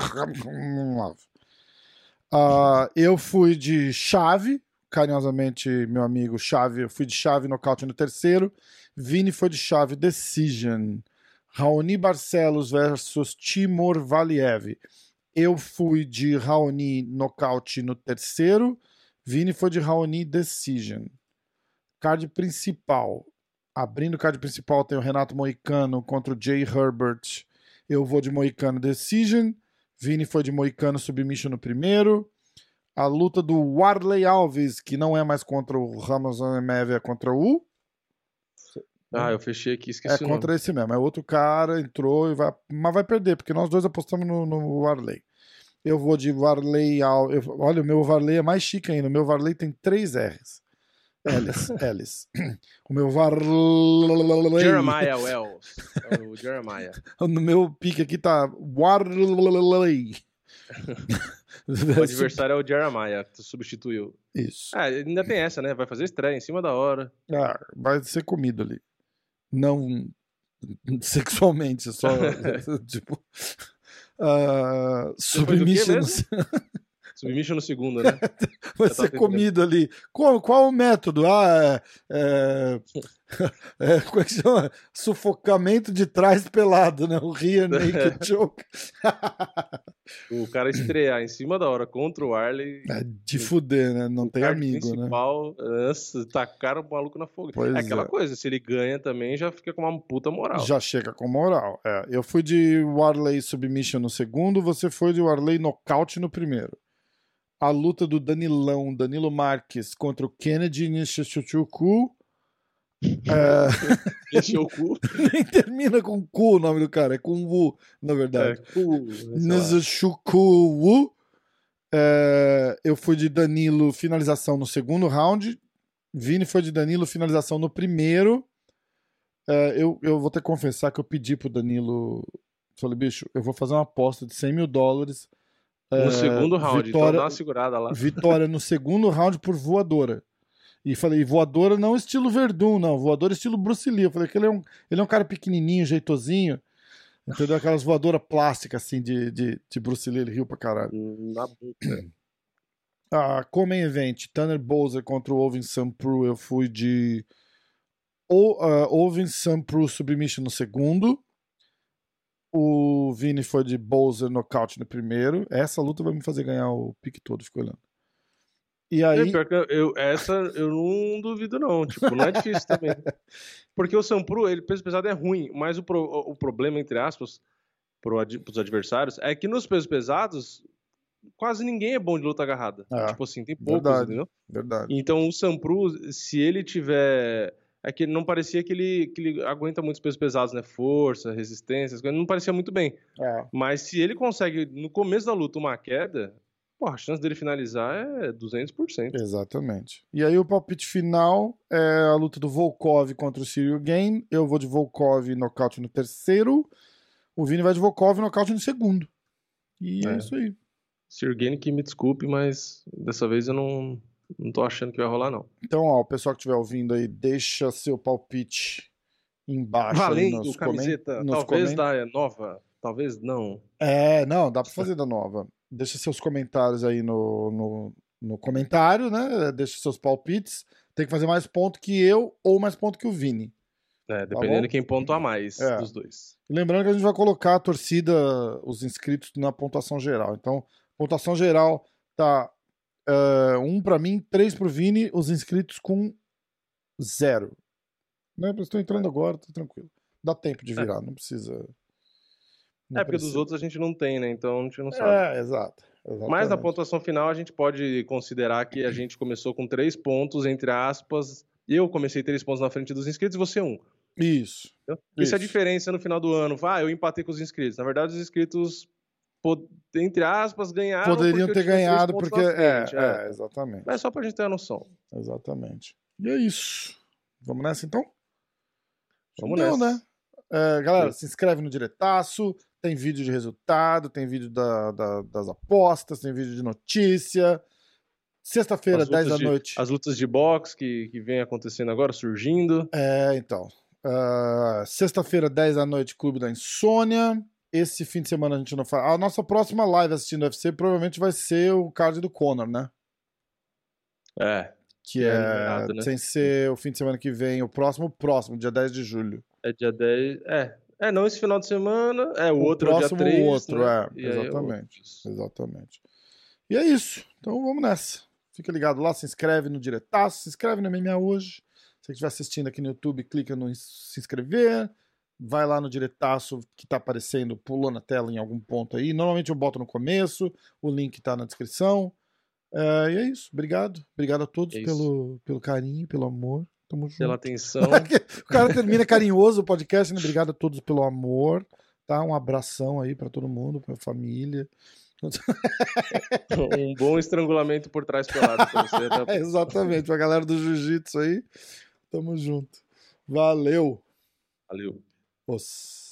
Ah, eu fui de chave, carinhosamente, meu amigo Chave, eu fui de chave nocaute no terceiro. Vini foi de chave decision. Raoni Barcelos versus Timur Valiev. Eu fui de Raoni nocaute no terceiro. Vini foi de Raoni decision. Card principal. Abrindo o card principal tem o Renato Moicano contra o Jay Herbert. Eu vou de Moicano decision. Vini foi de Moicano submission no primeiro. A luta do Warley Alves, que não é mais contra o Ramos Amev, é contra o... Ah, eu fechei aqui, esqueci É o nome. contra esse mesmo. É outro cara, entrou e vai... Mas vai perder, porque nós dois apostamos no, no Warley. Eu vou de Warley Alves. Olha, o meu Warley é mais chique ainda. O meu Warley tem três R's. L's, L's. O meu Warley... Jeremiah Wells. É o Jeremiah. No meu pique aqui tá Warley. O adversário é o Jeremiah, que tu substituiu. Isso. Ah, ainda tem essa, né? Vai fazer estreia em cima da hora. Ah, vai ser comido ali. Não sexualmente, só tipo. Uh, submission. Submission no segundo, né? Vai ser comido ali. Qual, qual o método? Ah, é, é, é, como é que chama? Sufocamento de trás pelado, né? O rear naked choke. O cara estrear em cima da hora contra o Warley. É de fuder, né? Não tem amigo, principal, né? Nossa, tacaram o maluco na fogueira. Pois é aquela é. coisa, se ele ganha também, já fica com uma puta moral. Já chega com moral. É. Eu fui de Warley submission no segundo, você foi de Warley nocaute no primeiro. A luta do Danilão, Danilo Marques contra o Kennedy Nishikuchu. É... Nishikuchu. Nem termina com cu o nome do cara, é com Wu, na verdade. É, cu. Nishikuchu. É... Eu fui de Danilo finalização no segundo round. Vini foi de Danilo finalização no primeiro. É, eu, eu vou ter que confessar que eu pedi pro Danilo. Falei, bicho, eu vou fazer uma aposta de cem mil dólares. No Uh, segundo round, vitória, então dá uma segurada lá. Vitória no segundo round por voadora. E falei, voadora não estilo Verdun, não. Voadora estilo Bruce Lee. Eu falei que ele é um, ele é um cara pequenininho, jeitosinho. Entendeu? Aquelas voadoras plásticas, assim, de, de, de Bruce Lee. Ele riu pra caralho. Na boca. A Common Event, Tanner Bowser contra o Ovin Sampru. Eu fui de o, uh, Ovin Sampru submission no segundo. O Vini foi de Bowser nocaute no primeiro. Essa luta vai me fazer ganhar o pique todo, fico olhando. E aí... É, eu, eu, essa eu não duvido não, tipo, não é difícil também. Porque o Sampru, ele peso pesado é ruim, mas o, pro, o problema, entre aspas, pro, pros adversários, é que nos pesos pesados quase ninguém é bom de luta agarrada. É, tipo assim, tem poucos, verdade, entendeu? Verdade. Então o Sampru, se ele tiver é que não parecia que ele, que ele aguenta muitos pesos pesados, né? Força, resistência, não parecia muito bem. É. Mas se ele consegue, no começo da luta, uma queda, pô, a chance dele finalizar é duzentos por cento. Exatamente. E aí o palpite final é a luta do Volkov contra o Ciryl Gane. Eu vou de Volkov nocaute no terceiro. O Vini vai de Volkov nocaute no segundo. E é, é isso aí. Ciryl Gane, que me desculpe, mas dessa vez eu não, não tô achando que vai rolar, não. Então, ó, o pessoal que estiver ouvindo aí, deixa seu palpite embaixo. Valendo, nos camiseta, nos talvez coment... da nova, talvez não. É, não, dá pra fazer da nova. Deixa seus comentários aí no, no, no comentário, né? Deixa seus palpites. Tem que fazer mais ponto que eu ou mais ponto que o Vini. É, dependendo de tá quem pontua mais é. dos dois. Lembrando que a gente vai colocar a torcida, os inscritos na pontuação geral. Então, pontuação geral tá uh, um pra mim, três pro Vini, os inscritos com zero. Né? Eu estou entrando agora, tô tranquilo. Dá tempo de virar, é. não precisa... Não é, porque precisa. Dos outros a gente não tem, né? Então a gente não sabe. É, exato. Exatamente. Mas na pontuação final a gente pode considerar que a gente começou com três pontos, entre aspas. Eu comecei três pontos na frente dos inscritos e você um. Isso. Então, isso. Isso é a diferença no final do ano. Ah, eu empatei com os inscritos. Na verdade, os inscritos, entre aspas, ganharam. Poderiam ter ganhado porque... É, frente, é, é, exatamente. Mas é só pra gente ter a noção. Exatamente. E é isso. Vamos nessa, então? Vamos Deu, nessa. né? É, galera, Sim. se inscreve no Diretaço. Tem vídeo de resultado, tem vídeo da, da, das apostas, tem vídeo de notícia. Sexta-feira, dez da noite. As lutas de boxe que, que vem acontecendo agora, surgindo. É, então. Uh, Sexta-feira, dez da noite, Clube da Insônia. Esse fim de semana a gente não faz. A nossa próxima live assistindo o U F C provavelmente vai ser o card do Conor, né? É. Que é, é né? Sem ser o fim de semana que vem, o próximo, próximo, dia dez de julho. É dia dez. É. É, não esse final de semana, é o, o outro próximo, dia três, o outro, né? é, exatamente, é exatamente. E é isso, então vamos nessa. Fica ligado lá, se inscreve no Diretaço, se inscreve no M M A hoje. Se você estiver assistindo aqui no YouTube, clica no se inscrever, vai lá no Diretaço que tá aparecendo, pulou na tela em algum ponto aí. Normalmente eu boto no começo, o link tá na descrição. É, e é isso, obrigado. Obrigado a todos é pelo, pelo carinho, pelo amor. Tamo junto. Pela atenção. O cara termina carinhoso o podcast, né? Obrigado a todos pelo amor, tá? Um abração aí pra todo mundo, pra família. Um bom estrangulamento por trás pelado pra você. Tá? Exatamente, pra galera do jiu-jitsu aí. Tamo junto. Valeu. Valeu. Os...